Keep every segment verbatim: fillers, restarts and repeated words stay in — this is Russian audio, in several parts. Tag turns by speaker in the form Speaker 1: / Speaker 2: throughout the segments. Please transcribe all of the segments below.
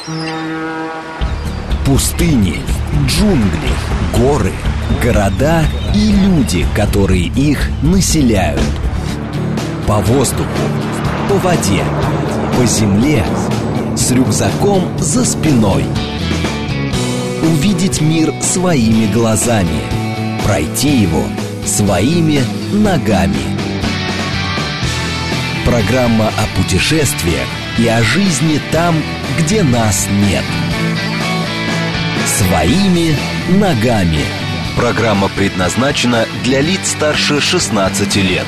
Speaker 1: Пустыни, джунгли, горы, города и люди, которые их населяют. По воздуху, по воде, по земле, с рюкзаком за спиной. Увидеть мир своими глазами, пройти его своими ногами. Программа о путешествиях и о жизни там, где нас нет. Своими ногами. Программа предназначена для лиц старше шестнадцати лет.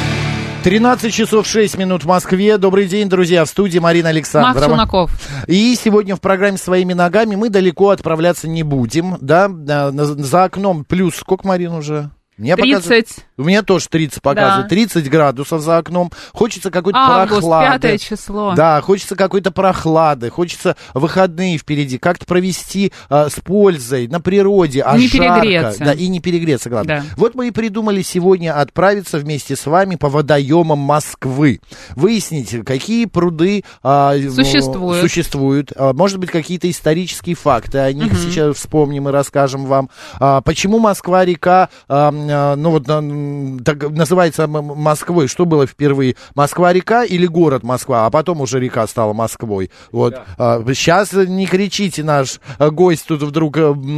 Speaker 2: тринадцать часов шесть минут в Москве. Добрый день, друзья. В студии Марина Александрова.
Speaker 3: Макс Челноков.
Speaker 2: И сегодня в программе «Своими ногами» мы далеко отправляться не будем. Да? За окном плюс сколько, Марин, уже? Мне
Speaker 3: тридцать.
Speaker 2: У меня тоже тридцать показывает.
Speaker 3: Да.
Speaker 2: тридцать градусов за окном. Хочется какой-то
Speaker 3: Август,
Speaker 2: прохлады.
Speaker 3: пятое число.
Speaker 2: Да, хочется какой-то прохлады. Хочется выходные впереди. Как-то провести а, с пользой на природе. А
Speaker 3: не
Speaker 2: жарко.
Speaker 3: перегреться.
Speaker 2: Да, и не перегреться, главное.
Speaker 3: Да.
Speaker 2: Вот мы и придумали сегодня отправиться вместе с вами по водоемам Москвы. Выяснить, какие пруды а,
Speaker 3: существуют.
Speaker 2: существуют. А, может быть, какие-то исторические факты. О них угу. сейчас вспомним и расскажем вам. А, почему Москва-река... А, ну вот так называется Москвой. Что было впервые? Москва-река или город Москва? А потом уже река стала Москвой. Вот. Да. Сейчас не кричите, наш гость тут вдруг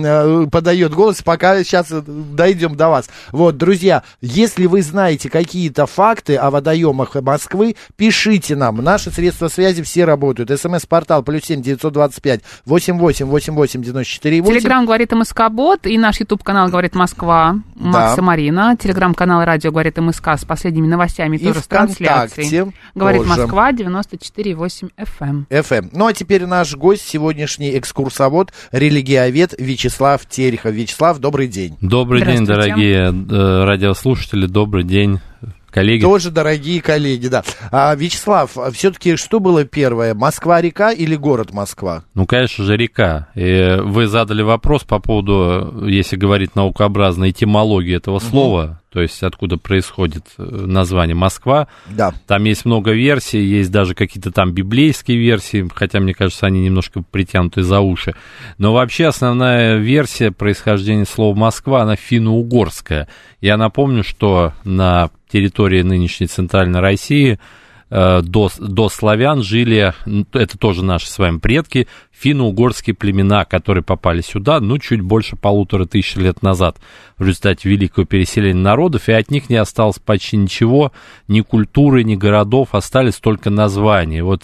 Speaker 2: подает голос, пока сейчас дойдем до вас. Вот, друзья, если вы знаете какие-то факты о водоемах Москвы, пишите нам. Наши средства связи все работают. СМС-портал плюс семь девятьсот двадцать пять восемьдесят восемь восемьдесят восемь девяносто четыре восемь.
Speaker 3: Телеграм говорит МСК-бот и наш ютуб-канал говорит Москва. Макс и Марина. Телеграм-канал радио говорит МСК с последними новостями, и тоже с трансляцией. Говорит тоже. Москва девяносто четыре и восемь эф эм.
Speaker 2: эф эм. Ну а теперь наш гость, сегодняшний экскурсовод, религиовед Вячеслав Терехов. Вячеслав, добрый день.
Speaker 4: Добрый день, дорогие э, радиослушатели, добрый день, коллеги.
Speaker 2: Тоже дорогие коллеги, да. А, Вячеслав, все-таки что было первое, Москва-река или город Москва?
Speaker 4: Ну, конечно же, река. И вы задали вопрос по поводу, если говорить наукообразно, этимологии этого угу. слова, то есть откуда происходит название Москва.
Speaker 2: Да.
Speaker 4: Там есть много версий, есть даже какие-то там библейские версии, хотя, мне кажется, они немножко притянуты за уши. Но вообще основная версия происхождения слова «Москва», она финно-угорская. Я напомню, что на территории нынешней Центральной России э, до, до славян жили, это тоже наши с вами предки, финно-угорские племена, которые попали сюда, ну, чуть больше полутора тысяч лет назад в результате великого переселения народов, и от них не осталось почти ничего, ни культуры, ни городов, остались только названия. Вот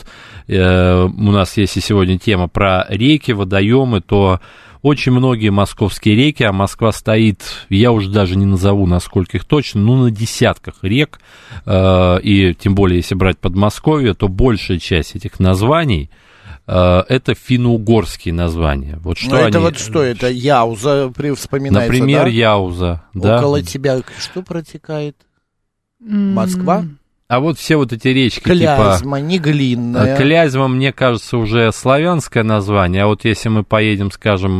Speaker 4: э, у нас есть и сегодня тема про реки, водоемы, то очень многие московские реки, а Москва стоит, я уже даже не назову, насколько их точно, ну, на десятках рек, э, и тем более, если брать Подмосковье, то большая часть этих названий э, это финно-угорские названия. Вот что
Speaker 2: ну, это
Speaker 4: они...
Speaker 2: вот что, это Яуза вспоминается,
Speaker 4: например,
Speaker 2: да?
Speaker 4: Яуза, да.
Speaker 2: Около тебя что протекает? Москва?
Speaker 4: А вот все вот эти речки,
Speaker 2: Клязьма,
Speaker 4: типа...
Speaker 2: Неглинная.
Speaker 4: Клязьма, мне кажется, уже славянское название, а вот если мы поедем, скажем,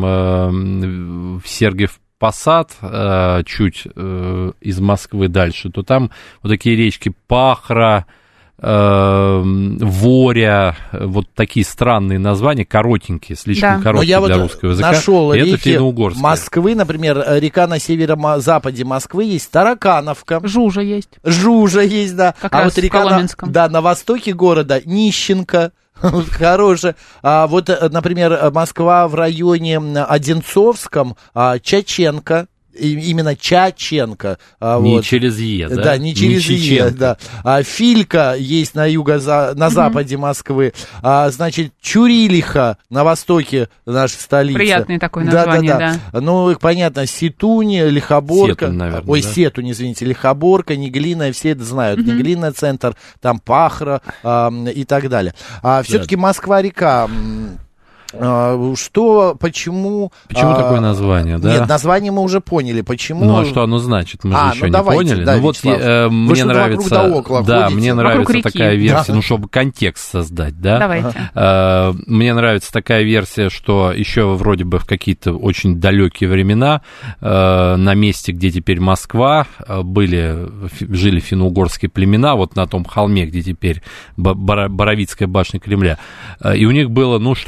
Speaker 4: в Сергиев Посад, чуть из Москвы дальше, то там вот такие речки Пахра, Воря, вот такие странные названия, коротенькие, слишком да. короткие для вот русского языка.
Speaker 2: Нашел
Speaker 4: это
Speaker 2: реки
Speaker 4: финно-угорское.
Speaker 2: Москвы, например, река на северо-западе Москвы есть Таракановка.
Speaker 3: Жужа есть.
Speaker 2: Жужа есть, да.
Speaker 3: Как
Speaker 2: а
Speaker 3: раз
Speaker 2: вот река на, да, на востоке города Нищенко. Хорошая. А вот, например, Москва в районе Одинцовском, Чаченко. Именно Чаченко.
Speaker 4: Не
Speaker 2: вот.
Speaker 4: через Е, да?
Speaker 2: Да, не через не Е, да. А, Филька есть на юго, на mm-hmm. западе Москвы. А, значит, Чурилиха на востоке нашей столицы.
Speaker 3: Приятное такое название, да. да.
Speaker 2: да. Ну, понятно, Сетунь, Лихоборка.
Speaker 4: Сетунь, наверное,
Speaker 2: Ой,
Speaker 4: да?
Speaker 2: Сетунь, извините, Лихоборка, Неглинная, все это знают. Mm-hmm. Неглинный центр, там Пахра а, и так далее. А, все-таки да. Москва-река... Что, почему...
Speaker 4: Почему
Speaker 2: а,
Speaker 4: такое название, да?
Speaker 2: Нет, название мы уже поняли, почему...
Speaker 4: Ну, а что оно значит? Мы
Speaker 2: а,
Speaker 4: же еще
Speaker 2: ну,
Speaker 4: не
Speaker 2: давайте,
Speaker 4: поняли.
Speaker 2: Да,
Speaker 4: ну, вот э, мне нравится...
Speaker 2: Да, около
Speaker 4: да
Speaker 2: ходите.
Speaker 4: мне
Speaker 3: Вокруг
Speaker 4: нравится
Speaker 3: реки.
Speaker 4: такая версия,
Speaker 2: да.
Speaker 4: ну, чтобы контекст создать, да?
Speaker 3: Давайте.
Speaker 4: Э, мне нравится такая версия, что еще вроде бы в какие-то очень далекие времена э, на месте, где теперь Москва, были, жили финно-угорские племена, вот на том холме, где теперь Боровицкая башня Кремля, и у них было, ну, что-то вроде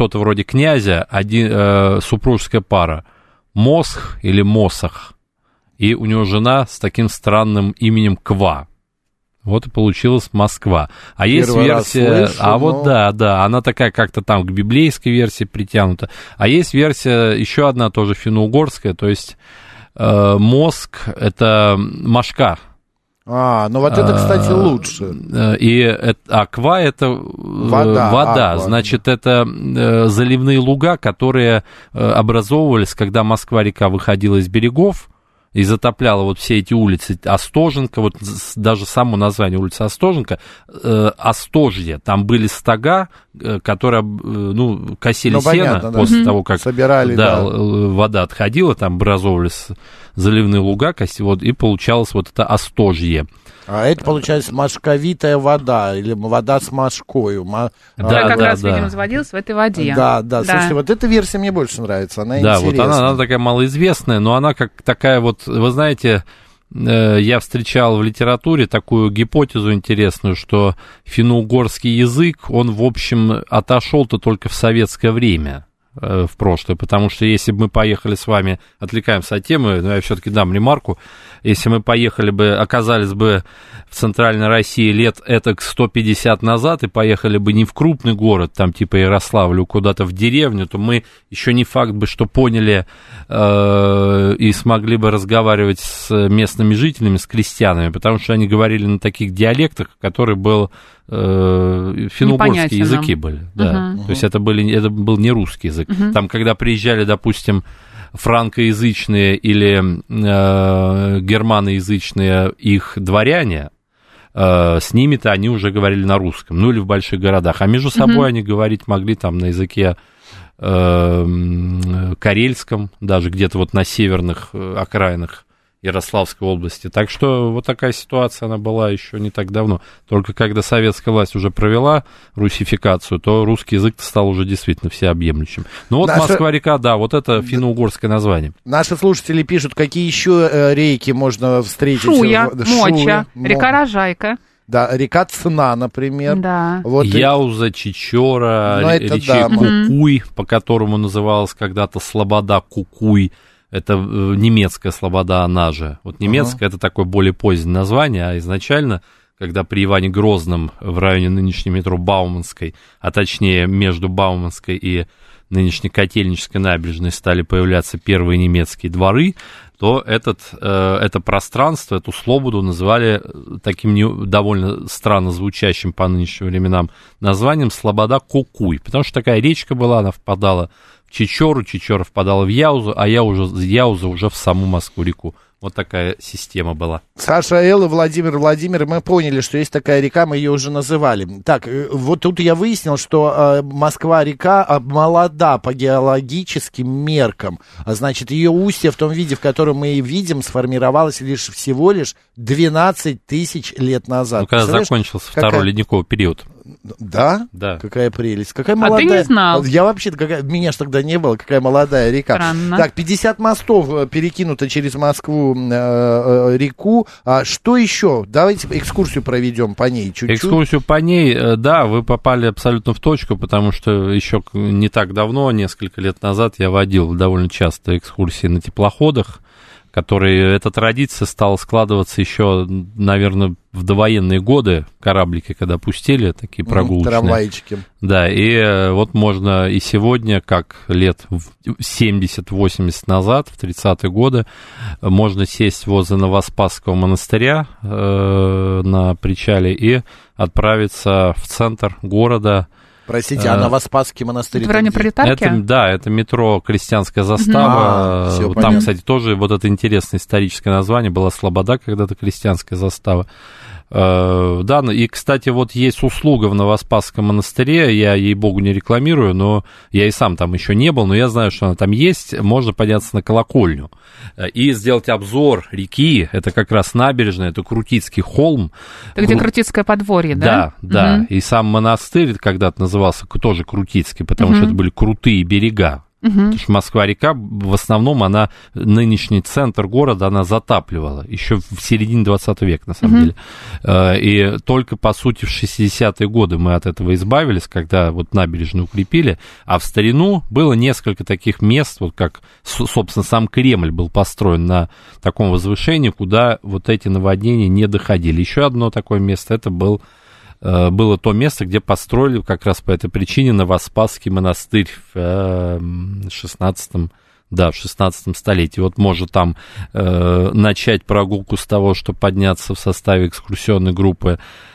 Speaker 4: князя один, э, супружеская пара Мосх или Мосах, и у него жена с таким странным именем Ква. Вот и получилась Москва. А Первый есть версия... Слышу, а но... вот да, да, она такая как-то там к библейской версии притянута. А есть версия еще одна, тоже финно-угорская, то есть э, Моск — это Машка.
Speaker 2: А, ну вот это, кстати, лучше.
Speaker 4: И Аква — это вода, вода. Аква. Значит, это заливные луга, которые образовывались, когда Москва-река выходила из берегов и затопляла вот все эти улицы. Остоженка, вот даже само название улицы Остоженка, Остожье, там были стога, которые, ну, косили ну, сено понятно, после да. того, как собирали, да, да. вода отходила, там образовывались заливные луга, вот, и получалось вот это Остожье.
Speaker 2: А это, получается, машковитая вода, или вода с машкою.
Speaker 3: Да, а, как да, раз, да. видимо, заводилась в этой воде.
Speaker 2: Да, да, да. Слушайте, вот эта версия мне больше нравится, она
Speaker 4: да,
Speaker 2: интересная.
Speaker 4: Да, вот она, она такая малоизвестная, но она как такая вот, вы знаете, я встречал в литературе такую гипотезу интересную, что финно-угорский язык, он, в общем, отошел-то только в советское время. В прошлое, потому что если бы мы поехали с вами, отвлекаемся от темы, но я все-таки дам ремарку, если мы поехали бы, оказались бы в Центральной России лет этак сто пятьдесят назад и поехали бы не в крупный город, там типа Ярославлю, куда-то в деревню, то мы еще не факт бы, что поняли э, и смогли бы разговаривать с местными жителями, с крестьянами, потому что они говорили на таких диалектах, который был финно-угорские языки были, да. Uh-huh. То есть это, были, это был не русский язык. Uh-huh. Там, когда приезжали, допустим, франкоязычные или э, германоязычные их дворяне, э, с ними-то они уже говорили на русском, ну или в больших городах. А между собой uh-huh. они говорить могли там на языке э, карельском, даже где-то вот на северных окраинах Ярославской области. Так что вот такая ситуация, она была еще не так давно. Только когда советская власть уже провела русификацию, то русский язык стал уже действительно всеобъемлющим. Ну вот Наши... Москва-река, да, вот это финно-угорское название.
Speaker 2: Наши слушатели пишут, какие еще э, реки можно встретить.
Speaker 3: Шуя, Шуя Моча, река Рожайка.
Speaker 2: Да, река Цна, например.
Speaker 3: Да.
Speaker 4: Вот Яуза, и... Чечора, ну, речей да, Кукуй, по которому называлась когда-то Слобода Кукуй. Это немецкая слобода, она же. Вот немецкая, uh-huh. это такое более позднее название, а изначально, когда при Иване Грозном в районе нынешней метро Бауманской, а точнее между Бауманской и нынешней Котельнической набережной стали появляться первые немецкие дворы, то этот, э, это пространство, эту слободу называли таким не, довольно странно звучащим по нынешним временам названием Слобода Кукуй, потому что такая речка была, она впадала в Чечору, Чечора впадала в Яузу, а я уже, Яуза уже в саму Москву-реку. Вот такая система была.
Speaker 2: Саша Эл и Владимир Владимир, мы поняли, что есть такая река, мы ее уже называли. Так, вот тут я выяснил, что э, Москва-река э, молода по геологическим меркам. А значит, ее устье в том виде, в котором мы ее видим, сформировалось лишь всего лишь двенадцать тысяч лет назад.
Speaker 4: Ну, когда закончился какая... второй ледниковый период.
Speaker 2: Да?
Speaker 4: Да.
Speaker 2: Какая прелесть. Какая молодая...
Speaker 3: А ты не знал.
Speaker 2: Я вообще-то, какая... меня ж тогда не было, какая молодая река.
Speaker 3: Странно.
Speaker 2: Так, пятьдесят мостов перекинуто через Москву э, э, реку. А что еще? Давайте экскурсию проведем по ней чуть-чуть.
Speaker 4: Экскурсию по ней, да, вы попали абсолютно в точку, потому что еще не так давно, несколько лет назад, я водил довольно часто экскурсии на теплоходах, которые, эта традиция стала складываться еще, наверное, в довоенные годы, кораблики, когда пустили, такие прогулочные.
Speaker 2: Трамвайчики.
Speaker 4: Да, и вот можно и сегодня, как лет семьдесят-восемьдесят назад, в тридцатые годы, можно сесть возле Новоспасского монастыря э, на причале и отправиться в центр города.
Speaker 2: Простите, а Новоспасский монастырь?
Speaker 3: Это в районе Пролетарки?
Speaker 4: Это, да, это метро «Крестьянская застава». А, там, понятно. Кстати, тоже вот это интересное историческое название, была Слобода когда-то «Крестьянская застава». Да, и, кстати, вот есть услуга в Новоспасском монастыре, я, ей-богу, не рекламирую, но я и сам там еще не был, но я знаю, что она там есть, можно подняться на колокольню и сделать обзор реки, это как раз набережная, это Крутицкий холм.
Speaker 3: Это где Кру... Крутицкое подворье, да?
Speaker 4: Да, да, угу. И сам монастырь когда-то назывался тоже Крутицкий, потому угу. что это были крутые берега. Угу. Потому что Москва-река, в основном, она, нынешний центр города, она затапливала. Еще в середине двадцатого века, на самом угу. деле. И только, по сути, в шестидесятые годы мы от этого избавились, когда вот набережную укрепили. А в старину было несколько таких мест, вот как, собственно, сам Кремль был построен на таком возвышении, куда вот эти наводнения не доходили. Еще одно такое место, это был... было то место, где построили как раз по этой причине Новоспасский монастырь в шестнадцатом, да, в шестнадцатом столетии. Вот может там э, начать прогулку с того, что подняться в составе экскурсионной группы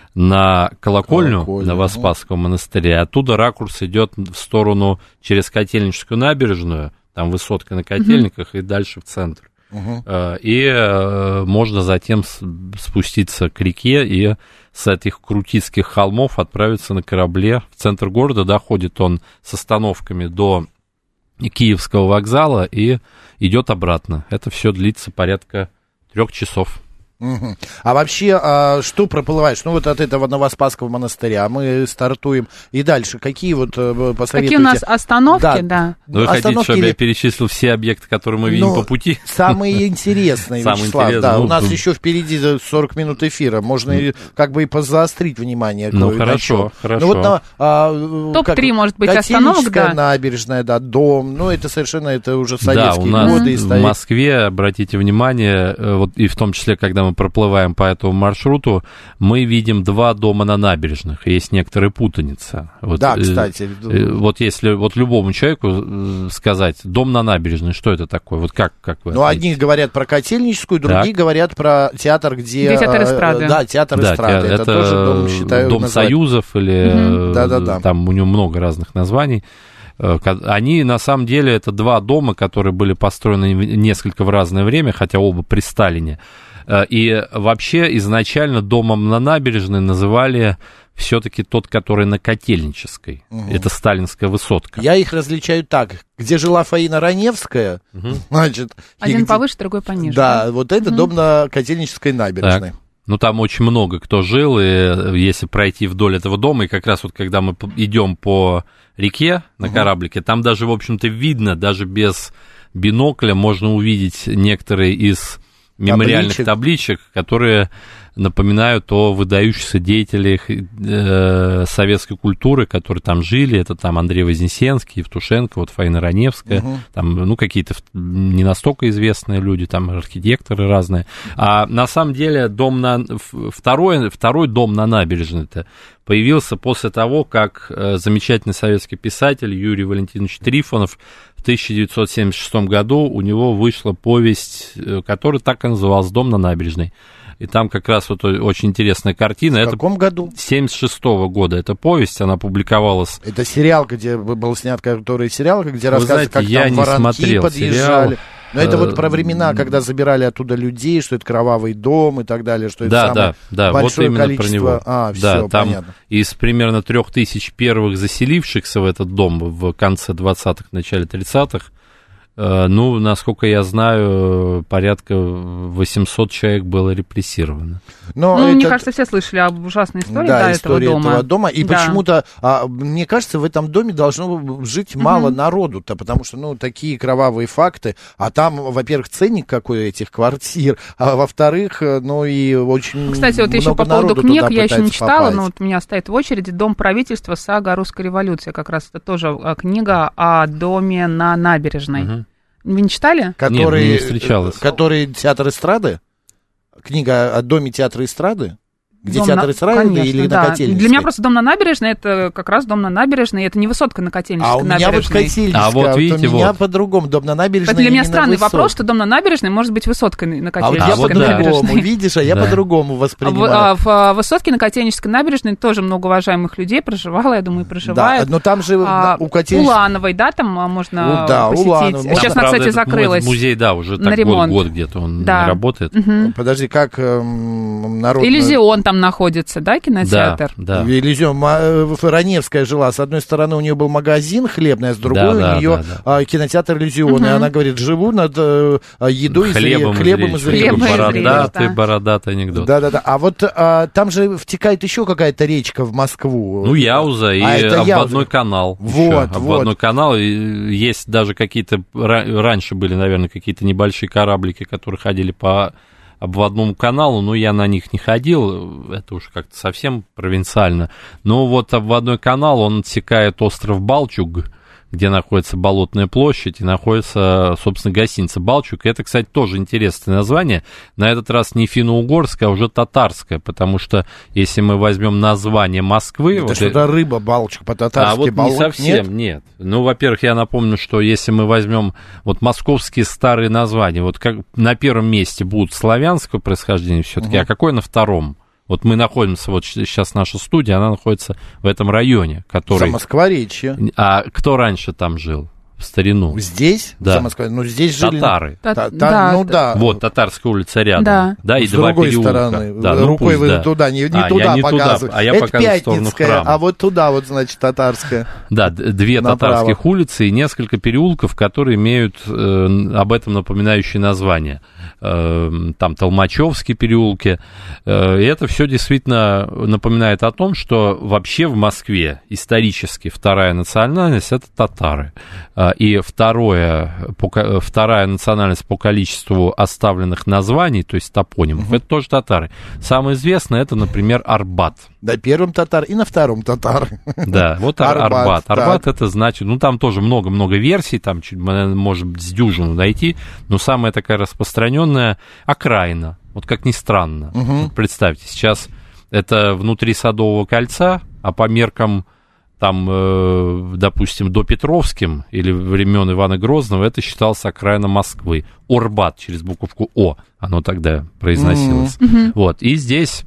Speaker 4: на колокольню Колокольня. Новоспасского монастыря. Оттуда ракурс идет в сторону через Котельническую набережную, там высотка на Котельниках, mm-hmm. и дальше в центр. Uh-huh. И э, можно затем спуститься к реке и с этих Крутицких холмов отправиться на корабле в центр города. Доходит он с остановками до Киевского вокзала и идет обратно. Это все длится порядка трех часов.
Speaker 2: Угу. А вообще, а, что проплываешь? Ну, вот от этого Новоспасского монастыря мы стартуем. И дальше, какие вот посоветуете?
Speaker 3: Какие у нас остановки, да. да.
Speaker 4: Ну, вы остановки хотите, чтобы или... я перечислил все объекты, которые мы видим ну, по пути?
Speaker 2: Самые интересные, Вячеслав, да. У нас еще впереди сорок минут эфира. Можно как бы и позаострить внимание.
Speaker 4: Ну, хорошо, хорошо.
Speaker 3: топ-три, может быть, остановок, да.
Speaker 2: Набережная, да, дом. Ну, это совершенно, это уже советские годы.
Speaker 4: Да, у нас в Москве, обратите внимание, вот и в том числе, когда мы проплываем по этому маршруту, мы видим два дома на набережных. Есть некоторая путаница. Вот,
Speaker 2: да, кстати.
Speaker 4: Вот если вот любому человеку сказать, дом на набережной, что это такое? Вот как, как вы
Speaker 2: Ну, ответите? Одни говорят про Котельническую, другие так. говорят про театр, где...
Speaker 3: Где театр эстрады.
Speaker 2: Да, театр
Speaker 4: да,
Speaker 2: эстрады.
Speaker 4: Это, это тоже дом, считаю, Дом назвать. Союзов, или угу. да, да, да. там у него много разных названий. Они, на самом деле, это два дома, которые были построены несколько в разное время, хотя оба при Сталине. И вообще изначально домом на набережной называли все-таки тот, который на Котельнической. Угу. Это сталинская высотка.
Speaker 2: Я их различаю так. Где жила Фаина Раневская, угу. значит...
Speaker 3: Один
Speaker 2: где...
Speaker 3: повыше, другой пониже.
Speaker 2: Да, вот это угу. дом на Котельнической набережной.
Speaker 4: Так. Ну, там очень много кто жил, и если пройти вдоль этого дома, и как раз вот когда мы идем по реке на угу. кораблике, там даже, в общем-то, видно, даже без бинокля можно увидеть некоторые из мемориальных табличек, табличек которые напоминают о выдающихся деятелях э, советской культуры, которые там жили. Это там Андрей Вознесенский, Евтушенко, вот Фаина Раневская, угу. там, ну, какие-то не настолько известные люди, там архитекторы разные. А на самом деле дом на... второй, второй дом на набережной-то появился после того, как э, замечательный советский писатель Юрий Валентинович Трифонов в тысяча девятьсот семьдесят шестом году у него вышла повесть, которая так и называлась «Дом на набережной». И там как раз вот очень интересная картина.
Speaker 2: В
Speaker 4: это
Speaker 2: каком году?
Speaker 4: семьдесят шестого года. Эта повесть, она публиковалась...
Speaker 2: Это сериал, где был снят, который сериал, где рассказывается, как
Speaker 4: я
Speaker 2: там
Speaker 4: не
Speaker 2: воронки
Speaker 4: смотрел
Speaker 2: подъезжали.
Speaker 4: Сериал.
Speaker 2: Но это вот про времена, когда забирали оттуда людей, что это кровавый дом и так далее, что это
Speaker 4: да,
Speaker 2: самое
Speaker 4: да, да,
Speaker 2: большое
Speaker 4: вот
Speaker 2: количество...
Speaker 4: Про него.
Speaker 2: А,
Speaker 4: да,
Speaker 2: все,
Speaker 4: там
Speaker 2: понятно.
Speaker 4: Из примерно трех тысяч первых заселившихся в этот дом в конце двадцатых, начале тридцатых, ну, насколько я знаю, порядка восемьсот человек было репрессировано.
Speaker 3: Но ну, это... мне кажется, все слышали об ужасной истории
Speaker 2: да,
Speaker 3: да,
Speaker 2: история
Speaker 3: этого дома.
Speaker 2: этого дома. И
Speaker 3: да.
Speaker 2: почему-то, а, мне кажется, в этом доме должно жить мало угу. народу-то, потому что, ну, такие кровавые факты. А там, во-первых, ценник какой этих квартир, а во-вторых, ну, и очень
Speaker 3: Кстати, вот
Speaker 2: много
Speaker 3: еще по поводу книг я еще не читала,
Speaker 2: попасть.
Speaker 3: но вот у меня стоит в очереди «Дом правительства. Сага о русской революции». Как раз это тоже книга о доме на набережной. Угу. Вы не читали?
Speaker 2: Который,
Speaker 4: Нет, не встречалась.
Speaker 2: Который театр эстрады? Книга о доме театра эстрады? Где
Speaker 3: дом
Speaker 2: театр
Speaker 3: на...
Speaker 2: эстрады
Speaker 3: Конечно,
Speaker 2: или
Speaker 3: да.
Speaker 2: на Котельнической?
Speaker 3: Для меня просто дом на набережной, это как раз дом на набережной, это не высотка на Котельнической
Speaker 2: набережной. А у меня
Speaker 3: набережной.
Speaker 2: вот Котельническая,
Speaker 4: а вот, видите,
Speaker 2: у меня
Speaker 4: вот.
Speaker 2: по-другому, дом на набережной.
Speaker 3: Это для меня странный
Speaker 2: высотка.
Speaker 3: вопрос, что дом на набережной может быть высоткой на Котельнической
Speaker 2: а вот я
Speaker 3: набережной.
Speaker 2: по-другому, видишь, а я да. по-другому воспринимаю.
Speaker 3: А в, а в высотке на Котельнической набережной тоже много уважаемых людей проживало, я думаю, проживает.
Speaker 2: Да, но там же
Speaker 3: а,
Speaker 2: у Котельнической...
Speaker 3: Улановой, да, там можно
Speaker 2: у, да,
Speaker 3: посетить.
Speaker 2: Улановой.
Speaker 3: Сейчас,
Speaker 4: там,
Speaker 3: она,
Speaker 4: правда,
Speaker 3: кстати, закрылась.
Speaker 4: Музей, да, уже
Speaker 3: на
Speaker 4: так
Speaker 3: ремонт.
Speaker 4: год, год где-то он
Speaker 3: да.
Speaker 4: работает.
Speaker 3: Угу.
Speaker 2: Подожди, как эм, народ...
Speaker 3: Иллюзион там там находится, да, кинотеатр?
Speaker 4: Да, да.
Speaker 2: Иллюзион, Раневская жила, с одной стороны у нее был магазин хлебный, а с другой да, да, у нее да, да. кинотеатр «Иллюзион». Угу. И она говорит, живу над э, едой,
Speaker 4: хлебом,
Speaker 2: хлебом и зрелищем.
Speaker 4: Бородатый, бородатый анекдот.
Speaker 2: Да-да-да. А вот а, там же втекает еще какая-то речка в Москву.
Speaker 4: Ну, Яуза и а обводной канал.
Speaker 2: Вот,
Speaker 4: еще. Обводной
Speaker 2: вот.
Speaker 4: канал. И есть даже какие-то... Раньше были, наверное, какие-то небольшие кораблики, которые ходили по обводному каналу, но я на них не ходил, это уж как-то совсем провинциально. Но вот обводной канал, он отсекает остров Балчуг, где находится Болотная площадь, и находится, собственно, гостиница «Балчуг». Это, кстати, тоже интересное название. На этот раз не финно-угорское, а уже татарское, потому что если мы возьмем название Москвы...
Speaker 2: Это
Speaker 4: вот
Speaker 2: что-то
Speaker 4: это...
Speaker 2: рыба, Балчуг, по-татарски.
Speaker 4: А вот
Speaker 2: болот,
Speaker 4: не совсем, нет? нет. Ну, во-первых, я напомню, что если мы возьмем вот московские старые названия, вот как на первом месте будут славянского происхождения все-таки, угу. а какое на втором? Вот мы находимся, вот сейчас наша студия, она находится в этом районе, который...
Speaker 2: Замоскворечье.
Speaker 4: А кто раньше там жил? В старину.
Speaker 2: Здесь?
Speaker 4: Да.
Speaker 2: Ну, здесь жили...
Speaker 4: Татары.
Speaker 3: Та-
Speaker 2: та-
Speaker 3: да,
Speaker 2: ну, да.
Speaker 4: Вот, Татарская улица рядом.
Speaker 3: Да.
Speaker 4: да и
Speaker 2: с
Speaker 4: два
Speaker 2: другой
Speaker 4: переулка.
Speaker 2: стороны.
Speaker 4: Да, ну
Speaker 2: рукой
Speaker 4: пусть,
Speaker 2: вы
Speaker 4: да.
Speaker 2: туда, не, не
Speaker 4: а,
Speaker 2: туда
Speaker 4: не
Speaker 2: показываю.
Speaker 4: Туда, а я
Speaker 2: это
Speaker 4: показываю в сторону храма.
Speaker 2: А вот туда вот, значит, Татарская.
Speaker 4: Да, две
Speaker 2: Направо.
Speaker 4: татарских улицы и несколько переулков, которые имеют э, об этом напоминающие названия. Э, там Толмачевские переулки. Э, и это все действительно напоминает о том, что вообще в Москве исторически вторая национальность – это татары. Э, и второе По, вторая национальность по количеству оставленных названий, то есть топонимов, угу. это тоже татары. Самое известное, это, например, Арбат.
Speaker 2: На первом татар и на втором татар.
Speaker 4: Да, вот Арбат. Арбат, Арбат это значит, ну там тоже много-много версий, там чуть, может быть, с дюжину найти, но самая такая распространенная окраина, вот как ни странно. Угу. Вот представьте, сейчас это внутри Садового кольца, а по меркам там, э, допустим, до Петровским или времен Ивана Грозного это считалось окраина Москвы. Орбат через буковку О, оно тогда произносилось. Mm-hmm. Вот, и здесь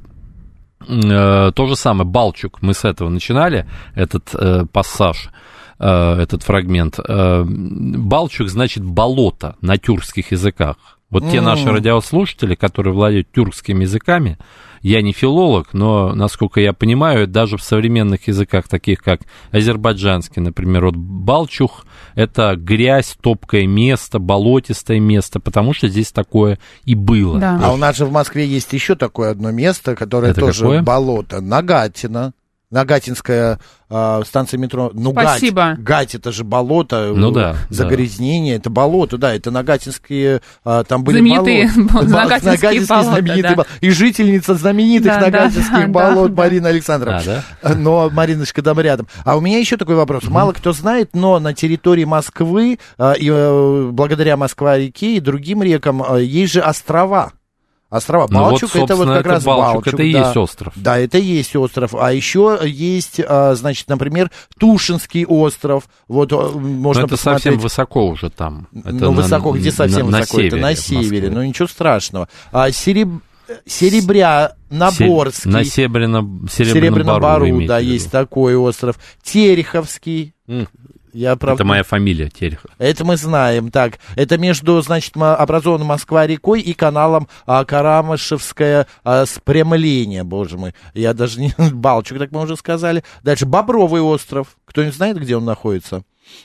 Speaker 4: э, то же самое, Балчуг, мы с этого начинали, этот э, пассаж, э, этот фрагмент. Э, Балчуг значит болото на тюркских языках. Вот mm-hmm. те наши радиослушатели, которые владеют тюркскими языками, я не филолог, но, насколько я понимаю, даже в современных языках, таких как азербайджанский, например, вот Балчуг – это грязь, топкое место, болотистое место, потому что здесь такое и было.
Speaker 3: Да.
Speaker 2: А у нас же в Москве есть еще такое одно место, которое это тоже какое? Болото, Нагатино. Нагатинская э, станция метро. Ну,
Speaker 3: Спасибо.
Speaker 2: Гать, Гать, это же болото,
Speaker 4: ну, да,
Speaker 2: загрязнение, да. Это болото, да, это нагатинские, э, там были
Speaker 3: знаменитые
Speaker 2: болота.
Speaker 3: Нагатинские, нагатинские болота,
Speaker 2: знаменитые
Speaker 3: да.
Speaker 2: болота. И жительница знаменитых да, нагатинских да, болот да, Марина да. Александровна. А, да? Но Мариночка там рядом. А у меня еще такой вопрос. Mm-hmm. Мало кто знает, но на территории Москвы, э, и, э, благодаря Москва-реке и другим рекам, э, есть же острова. Острова. Балчуг, ну вот, это вот как это раз Балчуг. Балчуг
Speaker 4: это и
Speaker 2: да.
Speaker 4: есть остров.
Speaker 2: Да, это и есть остров. А еще есть, значит, например, Тушинский остров. Вот можно
Speaker 4: это
Speaker 2: посмотреть.
Speaker 4: Совсем высоко уже там. Это
Speaker 2: ну,
Speaker 4: на,
Speaker 2: высоко, где совсем
Speaker 4: на,
Speaker 2: высоко?
Speaker 4: На
Speaker 2: это на севере.
Speaker 4: Москвы.
Speaker 2: Ну, ничего страшного. А Сереб... Серебря... Наборский.
Speaker 4: На Серебряном,
Speaker 2: Серебряном Бару, да, есть такой остров. Тереховский. Mm. Я, правда,
Speaker 4: это моя фамилия, Терехов.
Speaker 2: Это мы знаем, так. Это между, значит, образованным Москва-рекой и каналом а, Карамышевское а, спрямление, боже мой. Я даже не... Балчуг, так мы уже сказали. Дальше Бобровый остров. Кто-нибудь знает, где он находится?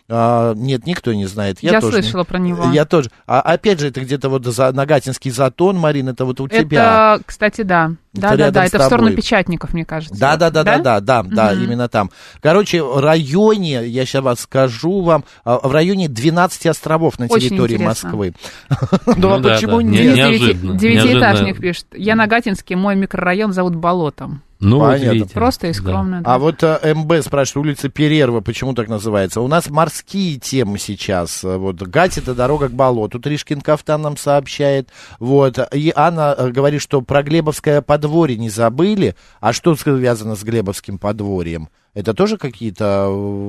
Speaker 2: А, нет, никто не знает. Я,
Speaker 3: я
Speaker 2: тоже
Speaker 3: слышала
Speaker 2: не...
Speaker 3: про него.
Speaker 2: Я тоже. А опять же, это где-то вот за Нагатинский затон, Марин, это вот у
Speaker 3: это,
Speaker 2: тебя.
Speaker 3: Это, кстати, да. Да, да, да, это в сторону Печатников, мне кажется.
Speaker 2: Да, да, да, да, да, да,
Speaker 3: угу.
Speaker 2: да, именно там. Короче, в районе, я сейчас вас скажу вам, в районе двенадцати островов на территории Москвы. Ну а почему нет?
Speaker 3: Девятиэтажник пишет. Я Нагатинский, мой микрорайон зовут Болотом.
Speaker 4: Ну,
Speaker 2: понятно.
Speaker 4: Вот видите,
Speaker 3: просто и скромно.
Speaker 4: Да.
Speaker 3: Да.
Speaker 2: А вот а, МБ спрашивает, улица Перерва, почему так называется? У нас морские темы сейчас. Вот Гать — это дорога к болоту. Тришкин Кафтан нам сообщает. Вот. И Анна говорит, что про Глебовское подворье не забыли. А что связано с Глебовским подворьем? Это тоже какие-то...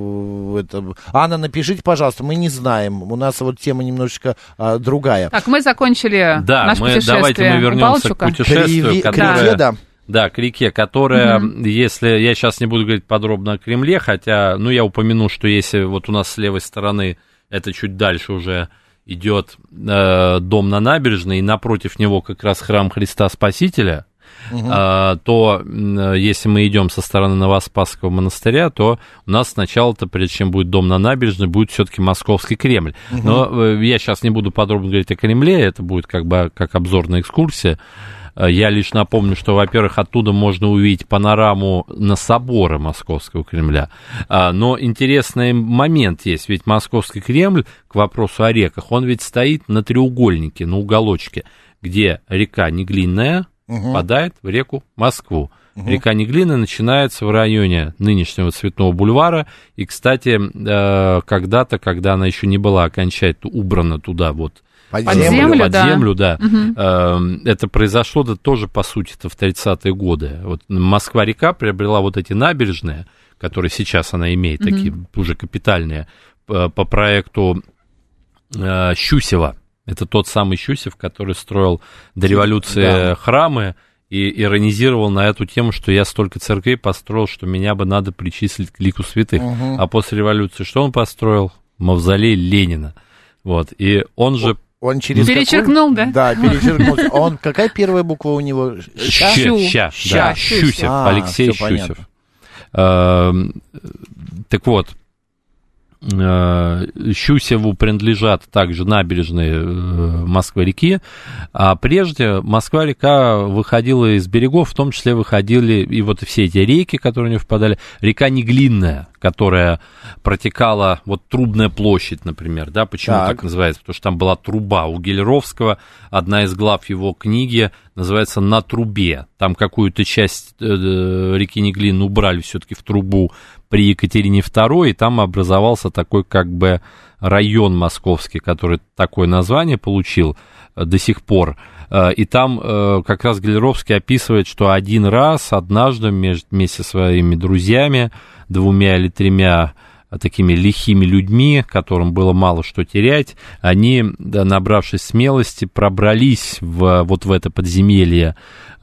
Speaker 2: Это... Анна, напишите, пожалуйста, мы не знаем. У нас вот тема немножечко а, другая.
Speaker 3: Так, мы закончили
Speaker 4: да,
Speaker 3: наше
Speaker 4: мы,
Speaker 3: путешествие.
Speaker 4: Давайте мы вернемся к путешествию,
Speaker 2: Криве,
Speaker 4: которое...
Speaker 2: Криве, да.
Speaker 4: Да, к реке, которая,
Speaker 3: mm-hmm.
Speaker 4: если, я сейчас не буду говорить подробно о Кремле, хотя, ну, я упомяну, что если вот у нас с левой стороны, это чуть дальше уже идет э, дом на набережной, и напротив него как раз храм Христа Спасителя, угу. а, то если мы идем со стороны Новоспасского монастыря, то у нас сначала-то, прежде чем будет дом на набережной, будет все-таки Московский Кремль. Угу. Но я сейчас не буду подробно говорить о Кремле, это будет как бы как обзорная экскурсия. Я лишь напомню, что, во-первых, оттуда можно увидеть панораму на соборы Московского Кремля. Но интересный момент есть, ведь Московский Кремль, к вопросу о реках, он ведь стоит на треугольнике, на уголочке, где река Неглинная угу. впадает в реку Москву. Угу. Река Неглинная начинается в районе нынешнего Цветного бульвара. И, кстати, когда-то, когда она еще не была окончательно убрана туда, вот,
Speaker 3: Под землю, землю,
Speaker 4: под
Speaker 3: да.
Speaker 4: землю, да. Угу. Это произошло да, тоже, по сути-то, в тридцатые годы. Вот Москва-река приобрела вот эти набережные, которые сейчас она имеет, угу. такие уже капитальные, по, по проекту э, Щусева. Это тот самый Щусев, который строил до революции да. храмы и иронизировал на эту тему, что я столько церквей построил, что меня бы надо причислить к лику святых. Угу. А после революции что он построил? Мавзолей Ленина. Вот. И он же...
Speaker 2: Он через
Speaker 3: перечеркнул,
Speaker 2: какой...
Speaker 3: да?
Speaker 2: Да, перечеркнул. Он, какая первая буква у него?
Speaker 4: Ща, ща, ща, да, Щусев, а, Алексей Щусев. А, так вот, Щусеву принадлежат также набережные Москвы-реки, а прежде Москва-река выходила из берегов, в том числе выходили и вот все эти реки, которые в нее впадали, река Неглинная, которая протекала, вот Трубная площадь, например, да, почему так. так называется, потому что там была труба у Гелеровского, одна из глав его книги называется «На трубе», там какую-то часть э, реки Неглин убрали все-таки в трубу при Екатерине второй, и там образовался такой как бы район московский, который такое название получил э, до сих пор. И там э, как раз Гелеровский описывает, что один раз, однажды вместе со своими друзьями, двумя или тремя такими лихими людьми, которым было мало что терять, они, да, набравшись смелости, пробрались в, вот в это подземелье,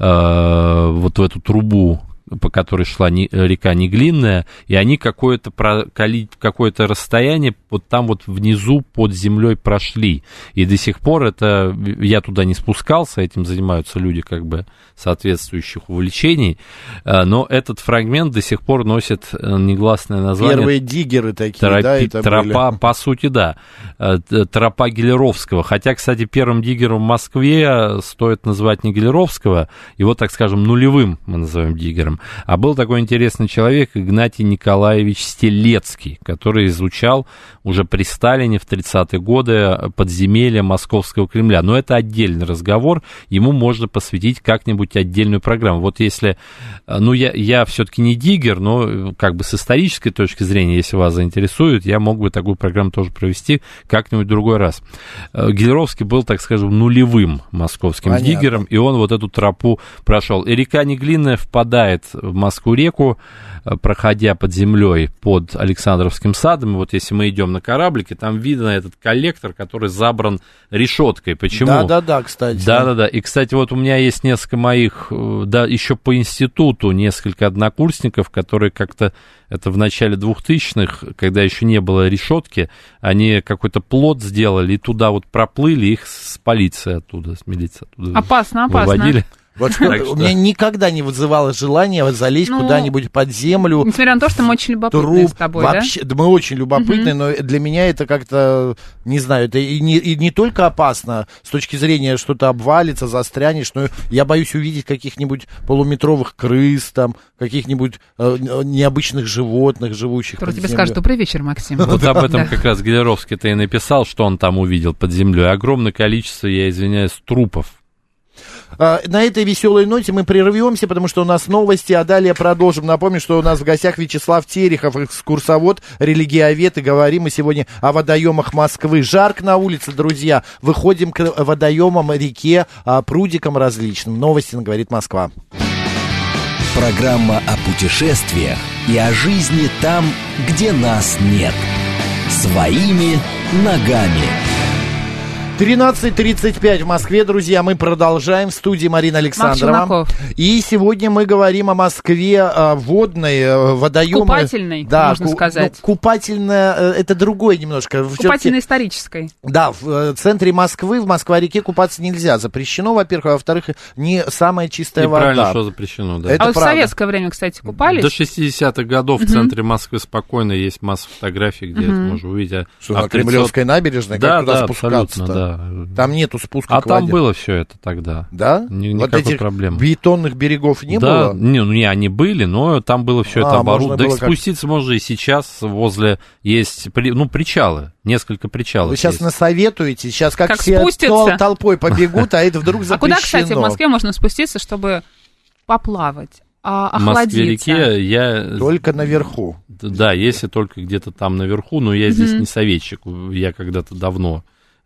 Speaker 4: э, вот в эту трубу, по которой шла не, река Неглинная, и они какое-то, проколи, какое-то расстояние вот там вот внизу под землей прошли. И до сих пор это, я туда не спускался, этим занимаются люди как бы соответствующих увлечений, но этот фрагмент до сих пор носит негласное название.
Speaker 2: Первые диггеры такие, тропи, да, это
Speaker 4: тропа,
Speaker 2: были?
Speaker 4: По сути, да. Тропа Гелеровского. Хотя, кстати, первым диггером в Москве стоит называть не Гелеровского, его, так скажем, нулевым мы называем диггером. А был такой интересный человек Игнатий Николаевич Стелецкий, который изучал уже при Сталине в тридцатые годы подземелья Московского Кремля. Но это отдельный разговор, ему можно посвятить как-нибудь отдельную программу. Вот если, ну, я, я все-таки не диггер, но как бы с исторической точки зрения, если вас заинтересует, я мог бы такую программу тоже провести как-нибудь в другой раз. Гелеровский был, так скажем, нулевым московским Понятно. диггером, и он вот эту тропу прошел. И река Неглинная впадает в Москву-реку, проходя под землей под Александровским садом. И вот если мы идем на кораблике, там видно этот коллектор, который забран решеткой. Почему?
Speaker 2: Да-да-да, кстати.
Speaker 4: Да-да-да. И, кстати, вот у меня есть несколько моих, да, еще по институту несколько однокурсников, которые как-то, это в начале двухтысячных, когда еще не было решетки, они какой-то плот сделали и туда вот проплыли, их с полицией оттуда, с милицией оттуда
Speaker 3: опасно, опасно.
Speaker 4: выводили.
Speaker 2: Вот что, что у меня никогда не вызывало желания залезть ну, куда-нибудь под землю.
Speaker 3: Несмотря на то, что мы очень любопытные с тобой,
Speaker 2: вообще, да? Мы очень любопытные, uh-huh. но для меня это как-то, не знаю, это и не, и не только опасно с точки зрения, что-то обвалится, застрянешь, но я боюсь увидеть каких-нибудь полуметровых крыс, там, каких-нибудь э, необычных животных, живущих
Speaker 3: Который
Speaker 2: под
Speaker 3: тебе
Speaker 2: землей.
Speaker 3: скажет: добрый вечер, Максим.
Speaker 4: Вот об этом как раз Гелеровский-то и написал, что он там увидел под землей. Огромное количество, я извиняюсь, трупов.
Speaker 2: На этой веселой ноте мы прервемся, потому что у нас новости, а далее продолжим. Напомню, что у нас в гостях Вячеслав Терехов, экскурсовод, религиовед, и говорим мы сегодня о водоемах Москвы. Жарко на улице, друзья. Выходим к водоемам, реке, прудикам различным. Новости на «Говорит Москва».
Speaker 1: Программа о путешествиях и о жизни там, где нас нет. Своими ногами.
Speaker 2: тринадцать тридцать пять в Москве, друзья, мы продолжаем. В студии Марина Александрова. И сегодня мы говорим о Москве водной, водоемной.
Speaker 3: Купательной,
Speaker 2: да,
Speaker 3: можно
Speaker 2: ку-
Speaker 3: сказать.
Speaker 2: Ну, купательная, это другое немножко.
Speaker 3: Купательно-исторической.
Speaker 2: Да, в центре Москвы, в Москва-реке купаться нельзя. Запрещено, во-первых, а во-вторых, не самая чистая
Speaker 4: и
Speaker 2: вода.
Speaker 4: Правильно, что запрещено, да.
Speaker 2: Это
Speaker 3: а вот
Speaker 2: правда.
Speaker 3: в советское время, кстати, купались?
Speaker 4: До шестидесятых годов угу. в центре Москвы спокойно есть масса фотографий, где угу. это можно увидеть.
Speaker 2: Что, а на Кремлевской набережной?
Speaker 4: Да,
Speaker 2: как туда
Speaker 4: да,
Speaker 2: спускаться-то?
Speaker 4: Да.
Speaker 2: Там нету спуска
Speaker 4: а
Speaker 2: к воде.
Speaker 4: Там было все это тогда.
Speaker 2: Да?
Speaker 4: Ни,
Speaker 2: вот
Speaker 4: никакой
Speaker 2: этих
Speaker 4: проблемы.
Speaker 2: бетонных берегов не
Speaker 4: да,
Speaker 2: было?
Speaker 4: Не, ну, не, они были, но там было все
Speaker 2: а,
Speaker 4: это оборудовано. Да и
Speaker 2: как...
Speaker 4: спуститься можно и сейчас возле есть, ну, причалы, несколько причалов.
Speaker 2: Вы сейчас
Speaker 4: есть.
Speaker 2: насоветуете, сейчас как,
Speaker 3: как
Speaker 2: все
Speaker 3: спуститься?
Speaker 2: толпой побегут, а это вдруг запрещено.
Speaker 3: А куда, кстати, в Москве можно спуститься, чтобы поплавать? А, охладиться.
Speaker 4: В Москве-реке я...
Speaker 2: Только наверху.
Speaker 4: Да, если только где-то там наверху, но я mm-hmm. здесь не советчик, я когда-то давно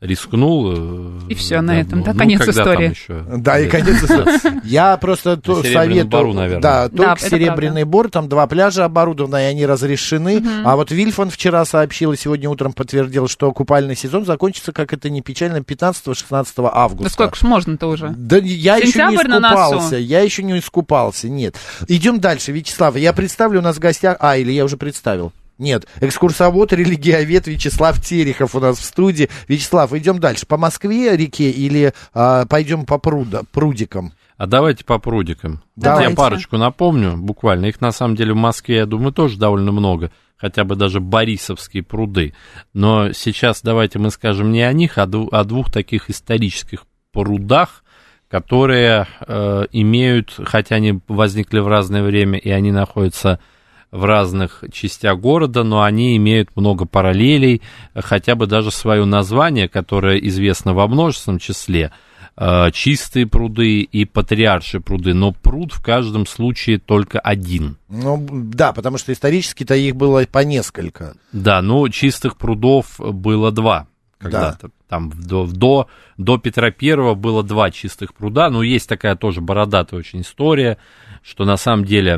Speaker 4: рискнул.
Speaker 3: И все на этом, да,
Speaker 4: ну,
Speaker 3: конец истории.
Speaker 2: Еще... Да, и конец истории. Я просто советую...
Speaker 4: Бору, наверное.
Speaker 2: Да, только Серебряный Бор, там два пляжа оборудованы, и они разрешены. А вот Вильфан вчера сообщил, и сегодня утром подтвердил, что купальный сезон закончится, как это не печально, пятнадцатого-шестнадцатого августа.
Speaker 3: Да сколько ж можно-то уже?
Speaker 2: Да я еще не искупался, я еще не искупался, нет. Идем дальше, Вячеслав, я представлю, у нас в гостях... А, или я уже представил. Нет, экскурсовод, религиовед Вячеслав Терехов у нас в студии. Вячеслав, идем дальше. По Москве реке или а, пойдем по пруда, прудикам?
Speaker 4: А давайте по прудикам.
Speaker 2: Давайте.
Speaker 4: Я парочку напомню, буквально. Их на самом деле в Москве, я думаю, тоже довольно много. Хотя бы даже Борисовские пруды. Но сейчас давайте мы скажем не о них, а о двух таких исторических прудах, которые э, имеют, хотя они возникли в разное время, и они находятся в разных частях города, но они имеют много параллелей, хотя бы даже свое название, которое известно во множественном числе, э, чистые пруды и патриаршие пруды, но пруд в каждом случае только один.
Speaker 2: Ну, да, потому что исторически-то их было по несколько.
Speaker 4: Да, но чистых прудов было два когда-то. Да. Там до, до, до Петра Первого было два чистых пруда, но есть такая тоже бородатая очень история, что на самом деле...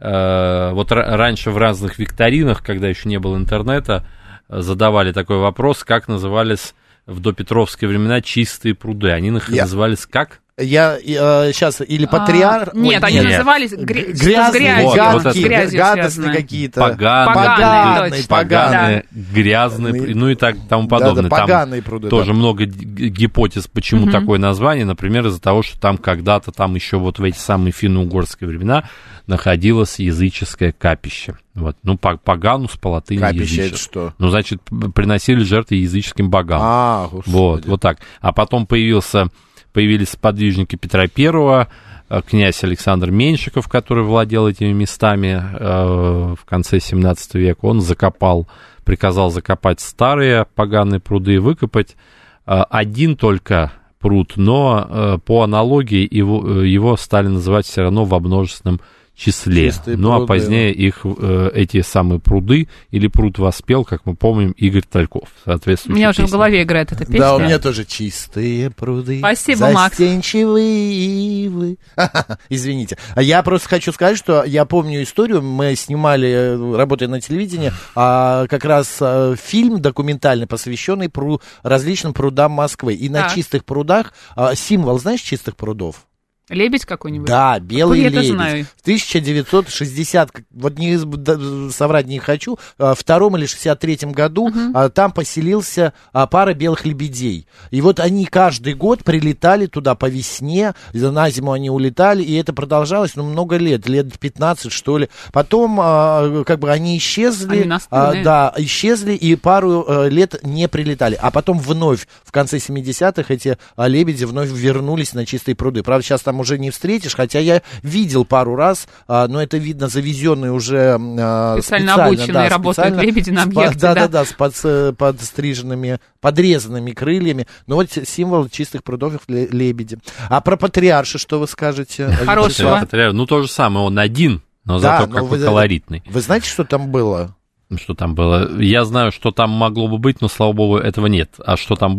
Speaker 4: Вот раньше в разных викторинах, когда еще не было интернета, задавали такой вопрос, как назывались в допетровские времена чистые пруды. Они их Я... назывались как?
Speaker 2: Я э, сейчас или патриарх...
Speaker 3: А, нет,
Speaker 2: Ой,
Speaker 3: они
Speaker 2: нет.
Speaker 3: назывались гря...
Speaker 2: грязные,
Speaker 3: вот,
Speaker 2: гадкие,
Speaker 3: вот
Speaker 2: гадостные какие-то.
Speaker 4: Поганые,
Speaker 2: поганые,
Speaker 4: поганые, да. грязные, ну и так тому подобное.
Speaker 2: Да, да, поганые пруды.
Speaker 4: Тоже
Speaker 2: да.
Speaker 4: много гипотез, почему угу. такое название. Например, из-за того, что там когда-то, там еще вот в эти самые финно-угорские времена находилось языческое капище. Вот. Ну, поганус по латыни
Speaker 2: капище
Speaker 4: языческое.
Speaker 2: Это что?
Speaker 4: Ну, значит, приносили жертвы языческим богам.
Speaker 2: А,
Speaker 4: вот, вот так. А потом появился... Появились сподвижники Петра Первого, князь Александр Меньшиков, который владел этими местами э, в конце семнадцатого века. Он закопал, приказал закопать старые поганые пруды и выкопать э, один только пруд, но э, по аналогии его, его стали называть все равно во множественном числе. Чистые ну, пруды. А позднее их, э, эти самые пруды или пруд воспел, как мы помним, Игорь Тальков.
Speaker 3: У меня уже
Speaker 4: песня.
Speaker 3: в голове играет эта песня.
Speaker 2: Да, у меня тоже чистые пруды.
Speaker 3: Спасибо, Макс.
Speaker 2: Застенчивые ивы. Извините. Я просто хочу сказать, что я помню историю. Мы снимали, работая на телевидении, как раз фильм документальный, посвященный пру, различным прудам Москвы. И так. На чистых прудах символ, знаешь, чистых прудов?
Speaker 3: Лебедь какой-нибудь?
Speaker 2: Да, белый
Speaker 3: Откуда
Speaker 2: лебедь.
Speaker 3: Знаю?
Speaker 2: В тысяча девятьсот шестидесятом, вот не соврать не хочу, втором или шестьдесят третьем году uh-huh. там поселился пара белых лебедей. И вот они каждый год прилетали туда по весне, на зиму они улетали, и это продолжалось, ну, много лет, лет пятнадцать, что ли. Потом, как бы, они исчезли.
Speaker 3: Они настырные.
Speaker 2: Да, исчезли, и пару лет не прилетали. А потом вновь, в конце семидесятых, эти лебеди вновь вернулись на чистые пруды. Правда, сейчас там уже не встретишь, хотя я видел пару раз, а, но это видно завезенные уже а,
Speaker 3: специально,
Speaker 2: специально
Speaker 3: обученные да, работают
Speaker 2: специально,
Speaker 3: лебеди на объекте.
Speaker 2: Да,
Speaker 3: да,
Speaker 2: да, да, с под, подстриженными, подрезанными крыльями. Ну вот символ чистых прудов лебеди. А про патриарша что вы скажете?
Speaker 3: Хорошего.
Speaker 4: Ну то же самое, он один, но
Speaker 2: да,
Speaker 4: зато какой вы, колоритный.
Speaker 2: Вы знаете, что там было?
Speaker 4: Что там было? Я знаю, что там могло бы быть, но, слава богу, этого нет. А что там было?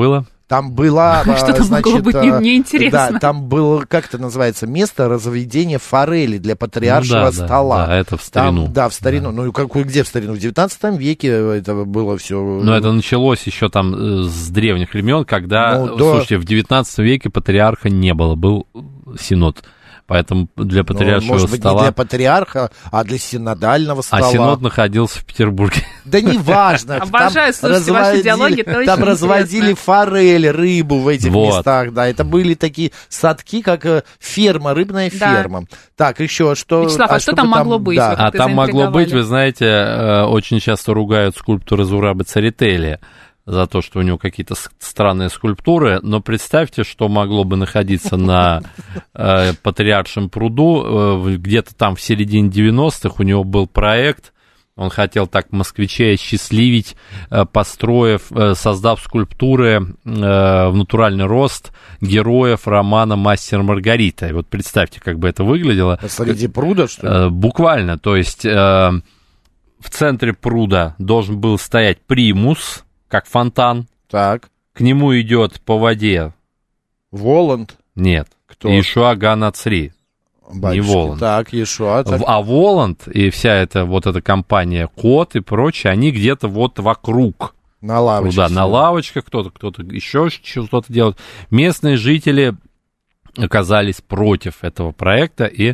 Speaker 2: Там была,
Speaker 3: что там могло быть неинтересно.
Speaker 2: Да, там было, как это называется, место разведения форели для патриаршего
Speaker 4: ну, да,
Speaker 2: стола.
Speaker 4: Да, да, это в старину.
Speaker 2: Там, да, в старину. Да. Ну, какой, где в старину? В девятнадцатом веке это было все.
Speaker 4: Но это началось еще там с древних времен, когда, ну, да. слушайте, в девятнадцатом веке патриарха не было, был синод. Поэтому для патриаршего
Speaker 2: ну, может быть,
Speaker 4: стола...
Speaker 2: не для патриарха, а для синодального стола.
Speaker 4: А синод находился в Петербурге.
Speaker 2: Да неважно.
Speaker 3: Обожаю, слушайте, ваши диалоги.
Speaker 2: Там разводили форель, рыбу в этих местах. Да, это были такие садки, как ферма, рыбная ферма. Так, еще что...
Speaker 3: Вячеслав, а что там могло быть?
Speaker 4: А там могло быть, вы знаете, очень часто ругают скульптуры Зурабы Церетели за то, что у него какие-то странные скульптуры, но представьте, что могло бы находиться на э, Патриаршем пруду, э, где-то там в середине девяностых у него был проект, он хотел так москвичей осчастливить, э, построив, э, создав скульптуры э, в натуральный рост героев романа «Мастер и Маргарита». И вот представьте, как бы это выглядело.
Speaker 2: Среди пруда, что ли?
Speaker 4: Э, буквально, то есть э, в центре пруда должен был стоять примус, как фонтан.
Speaker 2: Так.
Speaker 4: К нему идет по воде.
Speaker 2: Воланд?
Speaker 4: Нет.
Speaker 2: Кто?
Speaker 4: Иешуа Га-Нацри. Не Воланд.
Speaker 2: Так, Иешуа. Так.
Speaker 4: А Воланд и вся эта вот эта компания Кот и прочее, они где-то вот вокруг.
Speaker 2: На лавочках.
Speaker 4: Да, на лавочках кто-то, кто-то еще что-то делает. Местные жители оказались против этого проекта и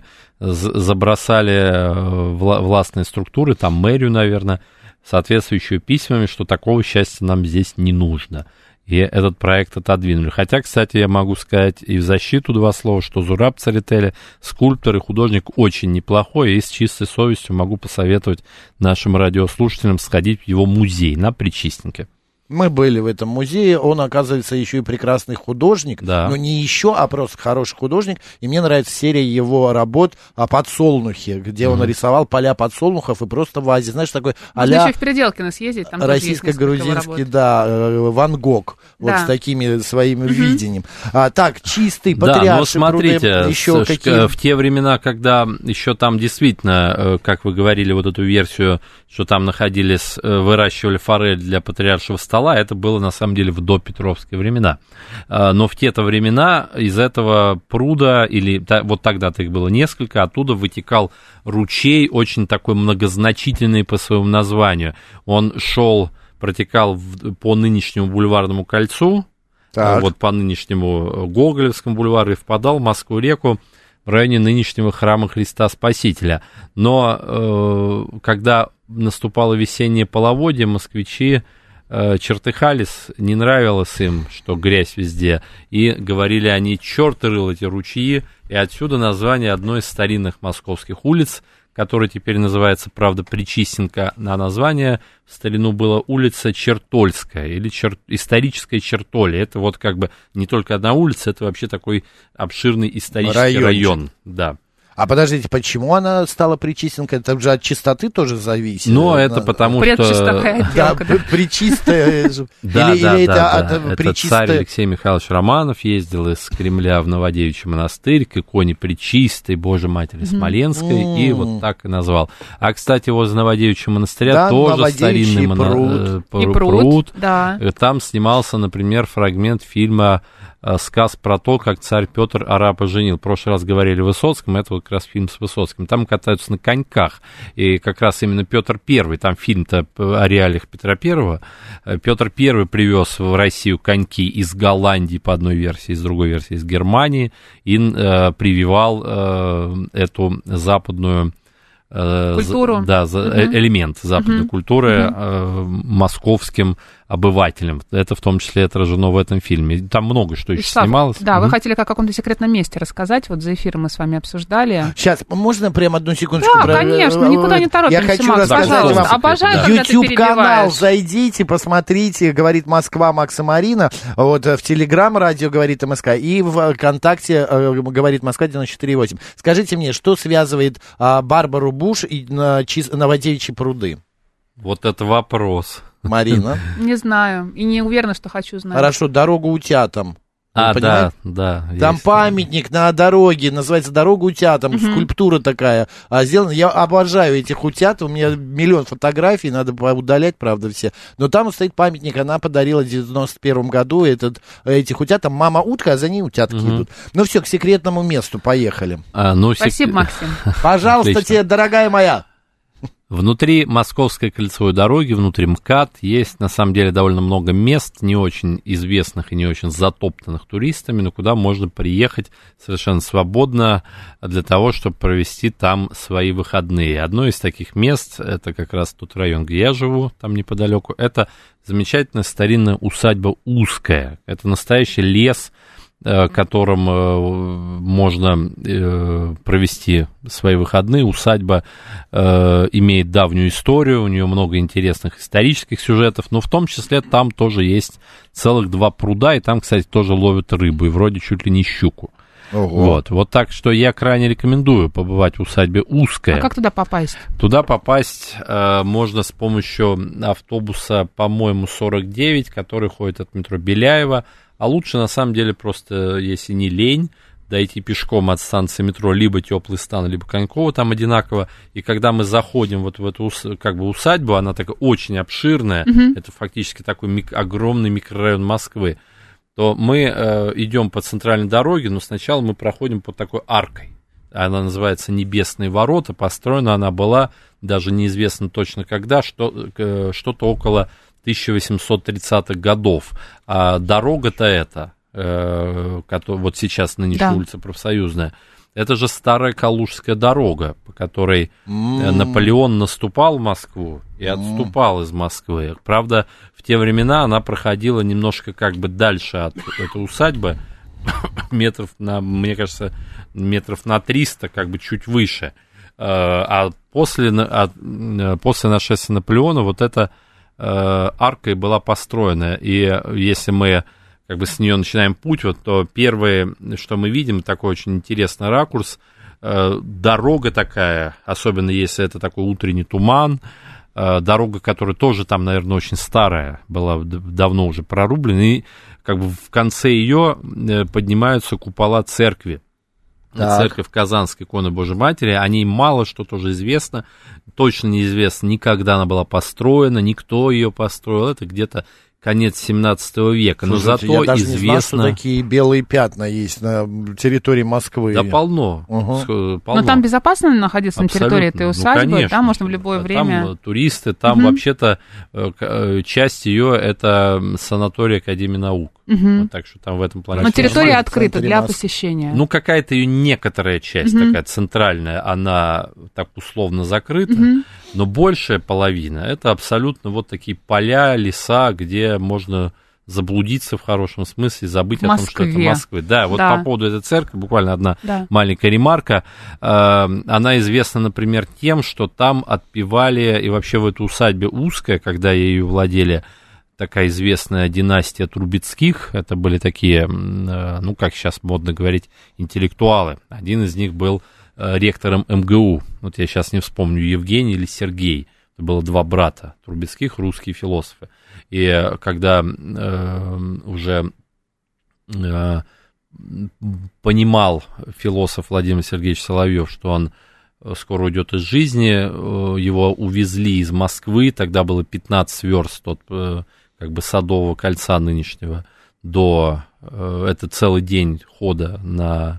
Speaker 4: забросали властные структуры, там мэрию, наверное, соответствующими письмами, что такого счастья нам здесь не нужно. И этот проект отодвинули. Хотя, кстати, я могу сказать и в защиту два слова, что Зураб Церетели, скульптор и художник очень неплохой, и с чистой совестью могу посоветовать нашим радиослушателям сходить в его музей на Причистенке.
Speaker 2: Мы были в этом музее, он, оказывается, еще и прекрасный художник,
Speaker 4: да.
Speaker 2: но не еще, а просто хороший художник, и мне нравится серия его работ о подсолнухе, где mm-hmm. он рисовал поля подсолнухов и просто в вазе, знаешь, такой а-ля...
Speaker 3: Можно еще в Переделкино съездить, там
Speaker 2: российско-грузинский, да, Ван Гог, да. вот с такими своим mm-hmm. видением. А, так, чистый, патриарший,
Speaker 4: да, но смотрите,
Speaker 2: еще какие...
Speaker 4: в те времена, когда еще там действительно, как вы говорили, вот эту версию, что там находились, выращивали форель для патриаршего стола, это было на самом деле в допетровские времена. Но в те-то времена из этого пруда, или вот тогда-то их было несколько, оттуда вытекал ручей, очень такой многозначительный по своему названию. Он шел, протекал по нынешнему бульварному кольцу, так. вот по нынешнему Гоголевскому бульвару и впадал в Москву-реку в районе нынешнего храма Христа Спасителя. Но э, когда наступало весеннее половодье, москвичи э, чертыхались, не нравилось им, что грязь везде, и говорили они: черт рыл эти ручьи, и отсюда название одной из старинных московских улиц, которая теперь называется, правда, Причистенка, а название в старину было улица Чертольская или чер... историческая Чертолье. Это вот как бы не только одна улица, это вообще такой обширный исторический Райончик. район. Да.
Speaker 2: А подождите, почему она стала Причистенкой? Это же от чистоты тоже зависит.
Speaker 4: Ну, это потому что...
Speaker 3: Предчистая отделка.
Speaker 2: Да, причистая...
Speaker 4: Да, да, да. Это царь Алексей Михайлович Романов ездил из Кремля в Новодевичий монастырь к иконе Пречистой Божией Матери Смоленской, и вот так и назвал. А, кстати, возле Новодевичьего монастыря тоже старинный пруд. Там снимался, например, фрагмент фильма «Сказ про то, как царь Петр арапа женил». В прошлый раз говорили о Высоцком, это вот как раз фильм с Высоцким. Там катаются на коньках, и как раз именно Петр Первый, там фильм-то о реалиях Петра Первого. Петр Первый привез в Россию коньки из Голландии по одной версии, из другой версии из Германии, и э, прививал э, эту западную...
Speaker 3: Культуру.
Speaker 4: Да, угу. элемент западной угу. культуры угу. Э, московским обывателям. Это в том числе отражено в этом фильме. Там много что еще
Speaker 3: Вячеслав,
Speaker 4: снималось.
Speaker 3: Да,
Speaker 4: угу.
Speaker 3: вы хотели о каком-то секретном месте рассказать. Вот за эфиром мы с вами обсуждали.
Speaker 2: Сейчас, можно прямо одну секундочку?
Speaker 3: Да, про... конечно, никуда не торопимся.
Speaker 2: Я хочу
Speaker 3: Макс,
Speaker 2: рассказать вам.
Speaker 3: Обожаю, когда ты перебиваешь.
Speaker 2: YouTube-канал, зайдите, посмотрите, говорит Москва, Макс и Марина. Вот в Телеграм радио говорит МСК и в ВКонтакте говорит Москва девяносто четыре и восемь. Скажите мне, что связывает а, Барбару Буш и а, Чис... Новодевичьи пруды?
Speaker 4: Вот это вопрос.
Speaker 2: Марина?
Speaker 3: Не знаю, и не уверена, что хочу знать.
Speaker 2: Хорошо, дорогу утятам.
Speaker 4: А, да, да.
Speaker 2: Там есть. Памятник на дороге, называется «Дорога утят», там угу. скульптура такая а, сделана. Я обожаю этих утят, у меня миллион фотографий, надо удалять, правда, все. Но там стоит памятник, она подарила в девяносто первом году этот, этих утят, там мама утка, а за ней утятки угу. идут. Ну все, к секретному месту, поехали.
Speaker 4: А, ну,
Speaker 3: Спасибо, сек... Максим.
Speaker 2: Пожалуйста, тебе, дорогая моя.
Speaker 4: Внутри Московской кольцевой дороги, внутри МКАД, есть на самом деле довольно много мест, не очень известных и не очень затоптанных туристами, но куда можно приехать совершенно свободно для того, чтобы провести там свои выходные. Одно из таких мест, это как раз тот район, где я живу, там неподалеку, это замечательная старинная усадьба Узкая. Это настоящий лес, которым можно провести свои выходные. Усадьба имеет давнюю историю, у нее много интересных исторических сюжетов, но в том числе там тоже есть целых два пруда, и там, кстати, тоже ловят рыбу, и вроде чуть ли не щуку. Ого. Вот, вот так что я крайне рекомендую побывать в усадьбе Узкая.
Speaker 3: А как туда попасть?
Speaker 4: Туда попасть э, можно с помощью автобуса, по-моему, сорок девять, который ходит от метро Беляева. А лучше, на самом деле, просто, если не лень, дойти пешком от станции метро либо Теплый стан, либо Коньково, там одинаково. И когда мы заходим вот в эту как бы усадьбу, она такая очень обширная, mm-hmm. это фактически такой мик- огромный микрорайон Москвы, то мы э, идем по центральной дороге, но сначала мы проходим под такой аркой. Она называется «Небесные ворота». Построена она была, даже неизвестно точно когда, что, э, что-то около тысяча восемьсот тридцатых годов. А дорога-то эта, э, которая, вот сейчас нынешняя да. улица Профсоюзная, это же старая Калужская дорога, по которой mm. Наполеон наступал в Москву и отступал mm. из Москвы. Правда, в те времена она проходила немножко как бы дальше от этой усадьбы, метров на, мне кажется, метров на триста, как бы чуть выше. А после, а, после нашествия Наполеона вот эта арка и была построена. И если мы как бы с нее начинаем путь, вот, то первое, что мы видим, такой очень интересный ракурс, э, дорога такая, особенно если это такой утренний туман, э, дорога, которая тоже там, наверное, очень старая, была давно уже прорублена, и как бы в конце ее э, поднимаются купола церкви. Так. Церковь Казанской иконы Божьей Матери, о ней мало что тоже известно, точно неизвестно, никогда она была построена, никто ее построил, это где-то конец семнадцатого века, но
Speaker 2: Слушайте,
Speaker 4: зато
Speaker 2: я даже
Speaker 4: известно...
Speaker 2: не знал, что такие белые пятна есть на территории Москвы.
Speaker 4: Да полно.
Speaker 3: Угу. полно. Но там безопасно находиться абсолютно. На территории этой усадьбы, ну, конечно, там можно в любое
Speaker 4: там
Speaker 3: время...
Speaker 4: Там туристы, там угу. вообще-то часть ее это санаторий Академии наук. Угу. Вот, так что там в этом плане...
Speaker 3: Но территория открыта для Москвы. Посещения.
Speaker 4: Ну, какая-то ее некоторая часть, угу. такая центральная, она так условно закрыта, угу. но большая половина это абсолютно вот такие поля, леса, где можно заблудиться в хорошем смысле, забыть о том, что это Москва. Да, вот да. по поводу этой церкви буквально одна да. маленькая ремарка. Она известна, например, тем, что там отпевали, и вообще в этой усадьбе Узкая, когда ею владели такая известная династия Трубецких, это были такие, ну, как сейчас модно говорить, интеллектуалы. Один из них был ректором эм гэ у. Вот я сейчас не вспомню, Евгений или Сергей. Это было два брата Трубецких, русские философы. И когда э, уже э, понимал философ Владимир Сергеевич Соловьев, что он скоро уйдет из жизни, э, его увезли из Москвы, тогда было пятнадцать верст от э, как бы Садового кольца нынешнего до, э, это целый день хода на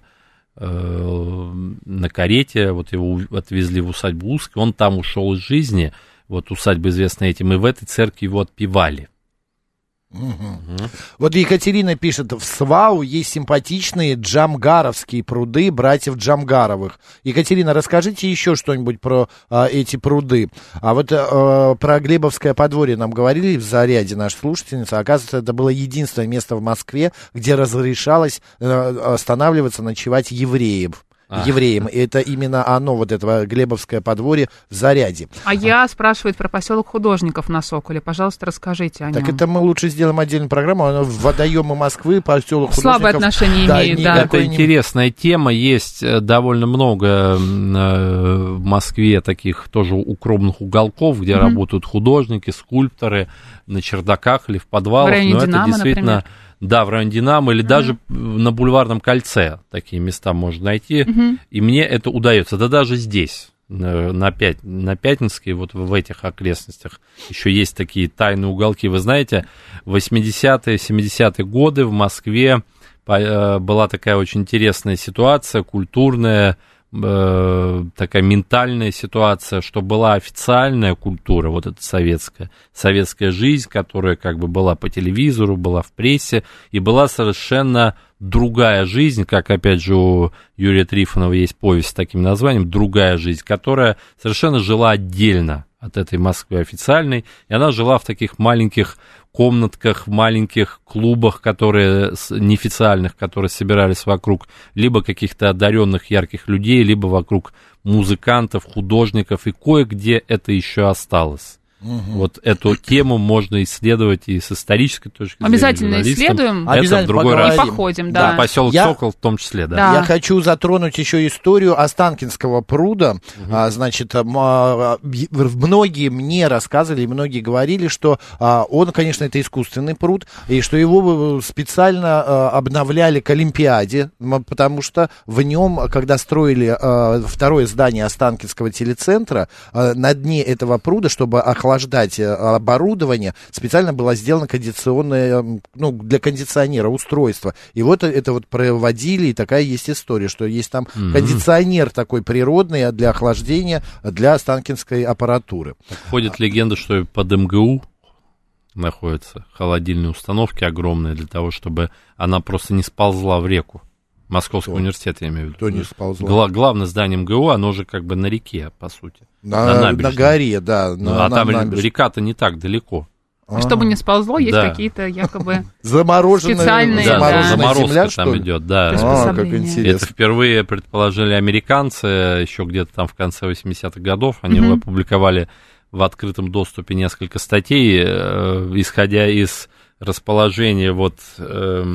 Speaker 4: на карете, вот его отвезли в усадьбу Узкую, он там ушел из жизни, вот усадьба известна этим, и в этой церкви его отпевали.
Speaker 2: Угу. Угу. Вот Екатерина пишет, в Свау есть симпатичные джамгаровские пруды братьев Джамгаровых. Екатерина, расскажите еще что-нибудь про а, эти пруды. А вот а, про Глебовское подворье нам говорили в Заряде наша слушательница. Оказывается, это было единственное место в Москве, где разрешалось а, останавливаться, ночевать евреям. А. евреям. И это именно оно, вот это Глебовское подворье в Заряде.
Speaker 3: А я спрашиваю про поселок художников на Соколе. Пожалуйста, расскажите о нем.
Speaker 2: Так это мы лучше сделаем отдельную программу. Оно в водоемы Москвы, поселок художников.
Speaker 3: Слабое отношение да, имеет, да.
Speaker 4: Это интересная тема. Есть довольно много в Москве таких тоже укромных уголков, где mm-hmm. работают художники, скульпторы на чердаках или в подвалах.
Speaker 3: В районе
Speaker 4: Но
Speaker 3: Динамо,
Speaker 4: это действительно...
Speaker 3: например.
Speaker 4: Да, в районе Динамо или mm-hmm. даже на Бульварном кольце такие места можно найти, mm-hmm. и мне это удается. Да даже здесь, на, Пять, на Пятницкой, вот в этих окрестностях, еще есть такие тайные уголки. Вы знаете, в восьмидесятые, семидесятые годы в Москве была такая очень интересная ситуация, культурная, такая ментальная ситуация, что была официальная культура, вот эта советская, советская жизнь, которая как бы была по телевизору, была в прессе, и была совершенно другая жизнь, как опять же у Юрия Трифонова есть повесть с таким названием «Другая жизнь», которая совершенно жила отдельно от этой Москвы официальной, и она жила в таких маленьких комнатках, в маленьких клубах, которые неофициальных, которые собирались вокруг либо каких-то одаренных ярких людей, либо вокруг музыкантов, художников, и кое-где это еще осталось. Угу. Вот эту тему можно исследовать и с исторической точки зрения.
Speaker 3: Обязательно исследуем.
Speaker 4: Это обязательно в другой раз.
Speaker 3: И походим, да.
Speaker 4: да поселок Я... Сокол в том числе, да.
Speaker 2: да. Я хочу затронуть еще историю Останкинского пруда. Угу. А, значит, многие мне рассказывали, многие говорили, что а, он, конечно, это искусственный пруд, и что его специально а, обновляли к Олимпиаде, потому что в нем, когда строили а, второе здание Останкинского телецентра, а, на дне этого пруда, чтобы охлаждать оборудование, специально было сделано кондиционное, ну, для кондиционера устройство. И вот это вот проводили, и такая есть история, что есть там mm-hmm. кондиционер такой природный для охлаждения для останкинской аппаратуры.
Speaker 4: Ходит легенда, что под эм гэ у находятся холодильные установки огромные для того, чтобы она просто не сползла в реку. Московский Кто? университет, я имею в виду.
Speaker 2: Кто не сползла?
Speaker 4: Гла- главное здание эм гэ у, оно же как бы на реке, по сути.
Speaker 2: На, на, на горе, да.
Speaker 4: Ну,
Speaker 2: на,
Speaker 4: а
Speaker 2: на
Speaker 4: там
Speaker 2: набережной.
Speaker 4: Река-то не так далеко.
Speaker 3: А чтобы не сползло, есть да. какие-то якобы специальные...
Speaker 4: Да,
Speaker 3: да.
Speaker 4: заморозка
Speaker 2: земля,
Speaker 4: там идет, да.
Speaker 2: А, как интересно.
Speaker 4: Это впервые предположили американцы, еще где-то там в конце восьмидесятых годов. Они mm-hmm. опубликовали в открытом доступе несколько статей, э, исходя из расположения вот... Э,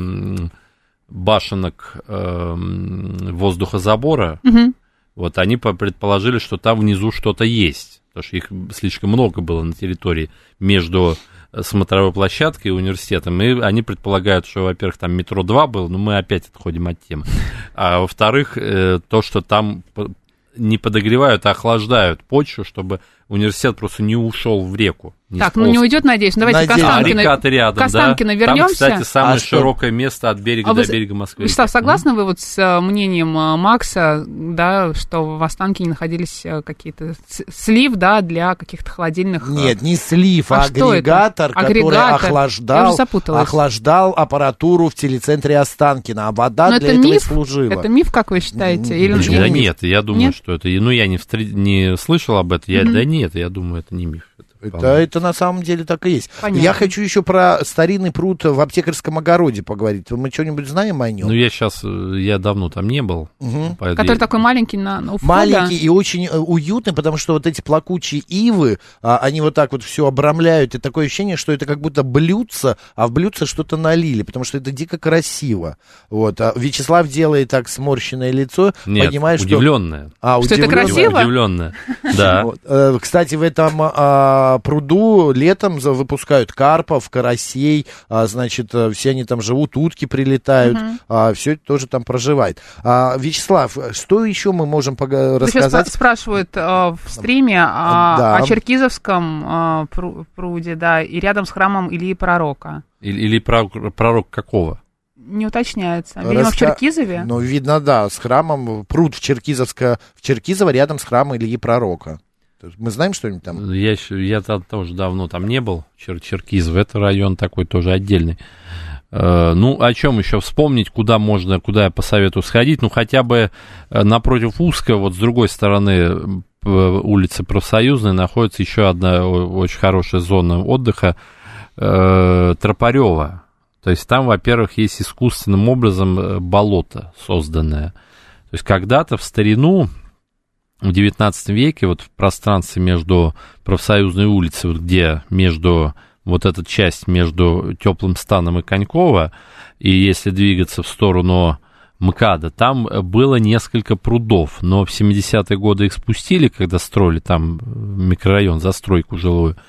Speaker 4: башенок э, воздухозабора, угу. вот они предположили, что там внизу что-то есть, потому что их слишком много было на территории между смотровой площадкой и университетом, и они предполагают, что, во-первых, там метро два было, но мы опять отходим от темы, а во-вторых, э, то, что там не подогревают, а охлаждают почву, чтобы университет просто не ушел в реку. Не
Speaker 3: так,
Speaker 4: сполз.
Speaker 3: ну не уйдет, надеюсь. Ну, давайте
Speaker 4: надеюсь.
Speaker 3: к Останкино,
Speaker 4: а река-то рядом,
Speaker 3: к Останкино
Speaker 4: да?
Speaker 3: вернемся.
Speaker 4: Там, кстати, самое
Speaker 2: а
Speaker 4: широкое что? место от берега а до вы, берега Москвы.
Speaker 3: Вячеслав, согласны вы вот с мнением Макса, да, что в Останкине находились какие-то слив, да, для каких-то холодильных...
Speaker 2: Нет, не слив, а,
Speaker 3: а
Speaker 2: агрегатор, который
Speaker 3: агрегатор.
Speaker 2: охлаждал, охлаждал аппаратуру в телецентре Останкино, а вода Но для этого
Speaker 3: миф?
Speaker 2: и служила.
Speaker 3: Это миф, как вы считаете? Или...
Speaker 4: Почему? Да нет, я думаю,
Speaker 3: нет?
Speaker 4: что это... Ну, я не, встр... не слышал об этом, я... mm-hmm. да нет, я думаю, это не миф.
Speaker 2: Это, это на самом деле так и есть.
Speaker 3: Понятно.
Speaker 2: Я хочу еще про старинный пруд в Аптекарском огороде поговорить. Мы что-нибудь знаем о нем?
Speaker 4: Ну, я сейчас, я давно там не был.
Speaker 2: Угу.
Speaker 3: Который я... такой маленький на, на входа.
Speaker 2: Маленький и очень уютный, потому что вот эти плакучие ивы, они вот так вот все обрамляют, и такое ощущение, что это как будто блюдце, а в блюдце что-то налили, потому что это дико красиво. Вот. А Вячеслав делает так сморщенное лицо,
Speaker 4: Нет,
Speaker 2: понимает,
Speaker 4: удивленное.
Speaker 2: что... А,
Speaker 3: что
Speaker 2: удивленное.
Speaker 3: это красиво?
Speaker 4: Удивленное, да.
Speaker 2: Вот. Кстати, в этом пруду летом выпускают карпов, карасей, а, значит, все они там живут, утки прилетают, uh-huh. а, все это тоже там проживает. А, Вячеслав, что еще мы можем пога- рассказать?
Speaker 3: Сейчас спрашивают а, в стриме а, да. о Черкизовском а, пруде, да, и рядом с храмом Ильи Пророка.
Speaker 4: Или, или пророк какого?
Speaker 3: Не уточняется. Видимо,
Speaker 2: Раска...
Speaker 3: в Черкизове?
Speaker 2: Ну, видно, да, с храмом, пруд в Черкизовско, в Черкизово рядом с храмом Ильи Пророка. Мы знаем что-нибудь там?
Speaker 4: Я, я там тоже давно там не был, Чер- Черкизово, это район такой тоже отдельный. Э, ну, о чем еще вспомнить, куда можно, куда я посоветую сходить, ну, хотя бы напротив Узкого, вот с другой стороны улицы Профсоюзной находится еще одна очень хорошая зона отдыха, э, Тропарева. То есть там, во-первых, есть искусственным образом болото созданное. То есть когда-то в старину, в девятнадцатом веке, вот в пространстве между Профсоюзной улицей, вот где между, вот эта часть между Теплым Станом и Коньково, и если двигаться в сторону МКАДа, там было несколько прудов, но в семидесятые годы их спустили, когда строили там микрорайон, застройку жилую,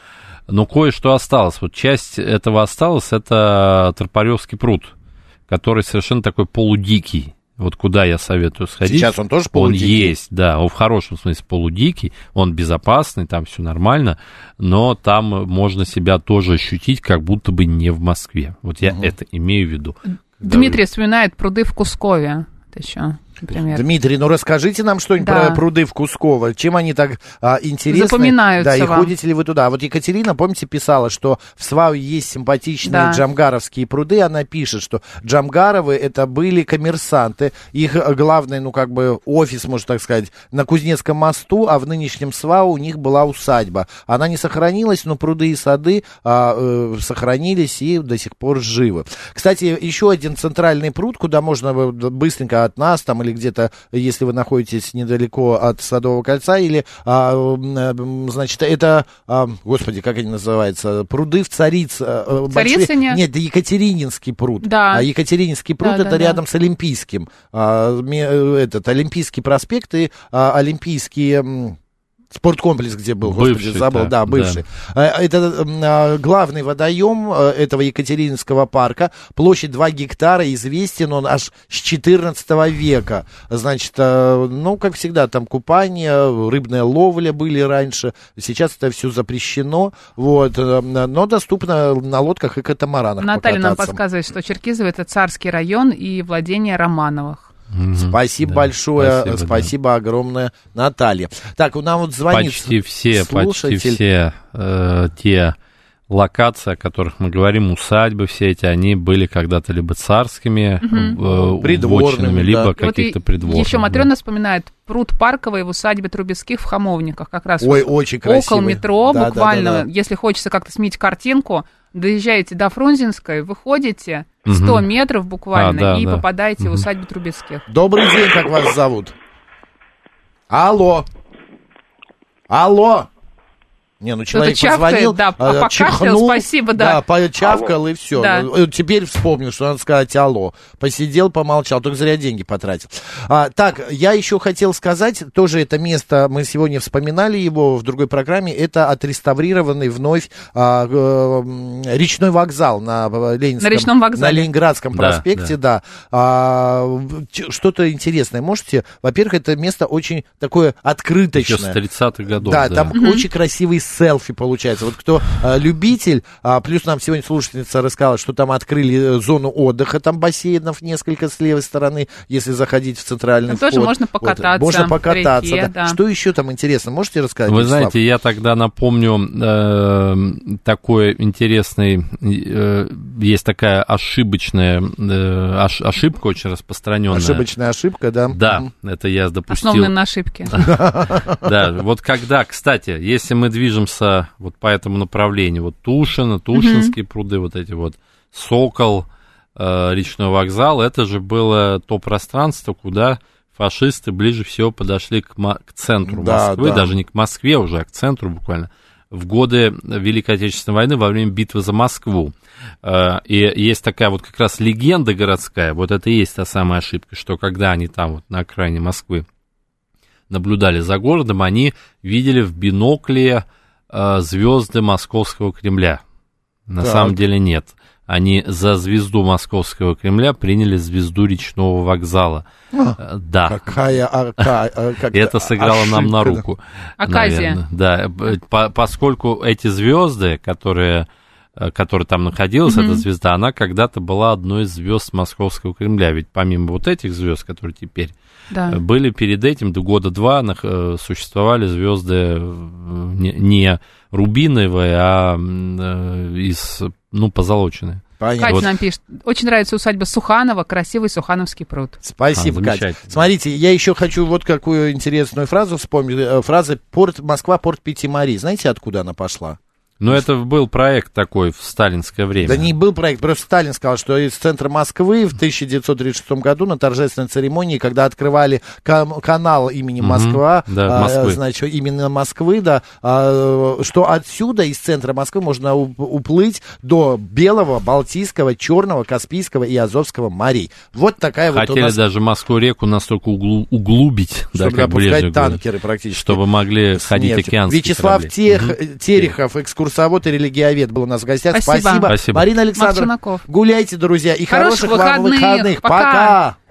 Speaker 4: Но кое-что осталось. Вот часть этого осталась, это Тропаревский пруд, который совершенно такой полудикий. Вот куда я советую сходить.
Speaker 2: Сейчас он тоже полудикий?
Speaker 4: Он есть, да, он в хорошем смысле полудикий, он безопасный, там все нормально, но там можно себя тоже ощутить, как будто бы не в Москве. Вот я угу. это имею в виду.
Speaker 3: Дмитрий вы... вспоминает пруды в Кускове. Это еще... Например.
Speaker 2: Дмитрий, ну расскажите нам что-нибудь да. про пруды в Кусково. Чем они так а, интересны?
Speaker 3: Запоминаются
Speaker 2: Да, и
Speaker 3: вам.
Speaker 2: ходите ли вы туда? Вот Екатерина, помните, писала, что в Свау есть симпатичные
Speaker 3: да.
Speaker 2: джамгаровские пруды. Она пишет, что джамгаровы это были коммерсанты. Их главный, ну как бы офис, можно так сказать, на Кузнецком мосту, а в нынешнем Свау у них была усадьба. Она не сохранилась, но пруды и сады а, э, сохранились и до сих пор живы. Кстати, еще один центральный пруд, куда можно быстренько от нас там или где-то, если вы находитесь недалеко от Садового кольца, или, а, значит, это, а, господи, как они называются, пруды в Цариц...
Speaker 3: Царицыне?
Speaker 2: Нет, это Екатерининский пруд.
Speaker 3: Да.
Speaker 2: А Екатерининский пруд, да, это да, рядом да. с Олимпийским. А, этот, Олимпийский проспект и а, Олимпийские... Спорткомплекс, где был, господи, бывший, забыл, да, да бывший. Да. Это а, главный водоем этого Екатерининского парка. Площадь два гектара, известен он аж с четырнадцатого века. Значит, а, ну, как всегда, там купание, рыбная ловля были раньше. Сейчас это все запрещено, вот, но доступно на лодках и катамаранах
Speaker 3: Наталья
Speaker 2: покататься.
Speaker 3: нам подсказывает, что Черкизово — это Царский район и владение Романовых.
Speaker 2: Mm-hmm. Спасибо да, большое, спасибо, спасибо да. огромное, Наталья. Так, у нас вот звонит
Speaker 4: почти все,
Speaker 2: слушатель.
Speaker 4: Почти все э, те локации, о которых мы говорим, усадьбы все эти, они были когда-то либо царскими, mm-hmm. э, придворными, либо да. каких-то вот придворных.
Speaker 3: Еще Матрена да. вспоминает пруд парковый в усадьбе Трубецких в Хамовниках, как раз
Speaker 2: Ой, очень
Speaker 3: около метро,
Speaker 2: да,
Speaker 3: буквально,
Speaker 2: да, да, да.
Speaker 3: если хочется как-то сменить картинку, доезжаете до Фрунзенской, выходите сто угу. метров буквально, а, да, и да. попадаете угу. в усадьбу Трубецких.
Speaker 2: Добрый день, как вас зовут? Алло. Алло. Не, ну человек позвонил,
Speaker 3: да,
Speaker 2: а, чихнул,
Speaker 3: спасибо, да.
Speaker 2: Да, почавкал и все.
Speaker 3: Да.
Speaker 2: Теперь вспомнил, что надо сказать алло. Посидел, помолчал, только зря деньги потратил. А, так, я еще хотел сказать, тоже это место, мы сегодня вспоминали его в другой программе, это отреставрированный вновь а, а, речной вокзал на Ленинском,
Speaker 3: на речном вокзале.
Speaker 2: На Ленинградском проспекте, да. да. А, что-то интересное можете? Во-первых, это место очень такое открыточное.
Speaker 4: Еще с тридцатых годов.
Speaker 2: Да,
Speaker 4: да.
Speaker 2: там угу. очень красивый селфи получается. Вот кто а, любитель, а, плюс нам сегодня слушательница рассказала, что там открыли зону отдыха, там бассейнов несколько с левой стороны, если заходить в центральный там вход.
Speaker 3: Тоже можно покататься.
Speaker 2: Вот, можно покататься,
Speaker 3: реке,
Speaker 2: да.
Speaker 3: Да.
Speaker 2: Что еще там интересно? Можете рассказать,
Speaker 4: Вы
Speaker 2: Вячеслав?
Speaker 4: знаете, я тогда напомню, э, такой интересный, э, есть такая ошибочная, э, ош, ошибка очень распространенная.
Speaker 2: Ошибочная ошибка, да?
Speaker 4: Да, это я допустил.
Speaker 3: Основанная на ошибке.
Speaker 4: Да, вот когда, кстати, если мы движемся вот по этому направлению, вот Тушино, Тушинские пруды, вот эти вот, Сокол, речной вокзал, это же было то пространство, куда фашисты ближе всего подошли к, к центру да, Москвы, да. даже не к Москве уже, а к центру буквально, в годы Великой Отечественной войны, во время битвы за Москву. И есть такая вот как раз легенда городская, вот это и есть та самая ошибка, что когда они там вот на окраине Москвы наблюдали за городом, они видели в бинокле звезды Московского Кремля. На так. самом деле нет. Они за звезду Московского Кремля приняли звезду речного вокзала. А, да.
Speaker 2: Какая арка...
Speaker 4: Это сыграло ошибка. Нам на руку.
Speaker 3: Оказия.
Speaker 4: Да, по, поскольку эти звезды, которые, которые там находилась, mm-hmm. эта звезда, она когда-то была одной из звезд Московского Кремля. Ведь помимо вот этих звезд, которые теперь да. были перед этим, до года два существовали звезды не рубиновые, а из, ну, позолоченные.
Speaker 3: Понятно. Катя вот. Нам пишет, очень нравится усадьба Суханова, красивый Сухановский пруд.
Speaker 2: Спасибо, а, Катя. Смотрите, я еще хочу вот какую интересную фразу вспомнить. Фраза «Порт Москва, порт Пяти-Морей». Знаете, откуда она пошла?
Speaker 4: Ну, это был проект такой в сталинское время.
Speaker 2: Да не был проект, просто Сталин сказал, что из центра Москвы в тысяча девятьсот тридцать шестом году на торжественной церемонии, когда открывали кан- канал имени Москва, mm-hmm. да, а, значит, именно Москвы, да, а, что отсюда, из центра Москвы, можно уплыть до Белого, Балтийского, Черного, Каспийского и Азовского морей. Вот такая
Speaker 4: Хотели
Speaker 2: вот у нас...
Speaker 4: даже Москву-реку настолько углу- углубить,
Speaker 2: чтобы
Speaker 4: да, как
Speaker 2: пропускать танкеры практически.
Speaker 4: Чтобы могли ходить океанские
Speaker 2: Вячеслав
Speaker 4: корабли.
Speaker 2: Тех,
Speaker 4: mm-hmm.
Speaker 2: Терехов, экскурсовод, экскурсовод и религиовед был у нас в гостях.
Speaker 3: Спасибо.
Speaker 2: Спасибо.
Speaker 4: Спасибо.
Speaker 2: Марина Александровна, гуляйте, друзья, и хороших, хороших вам выходных. выходных. Пока. Пока.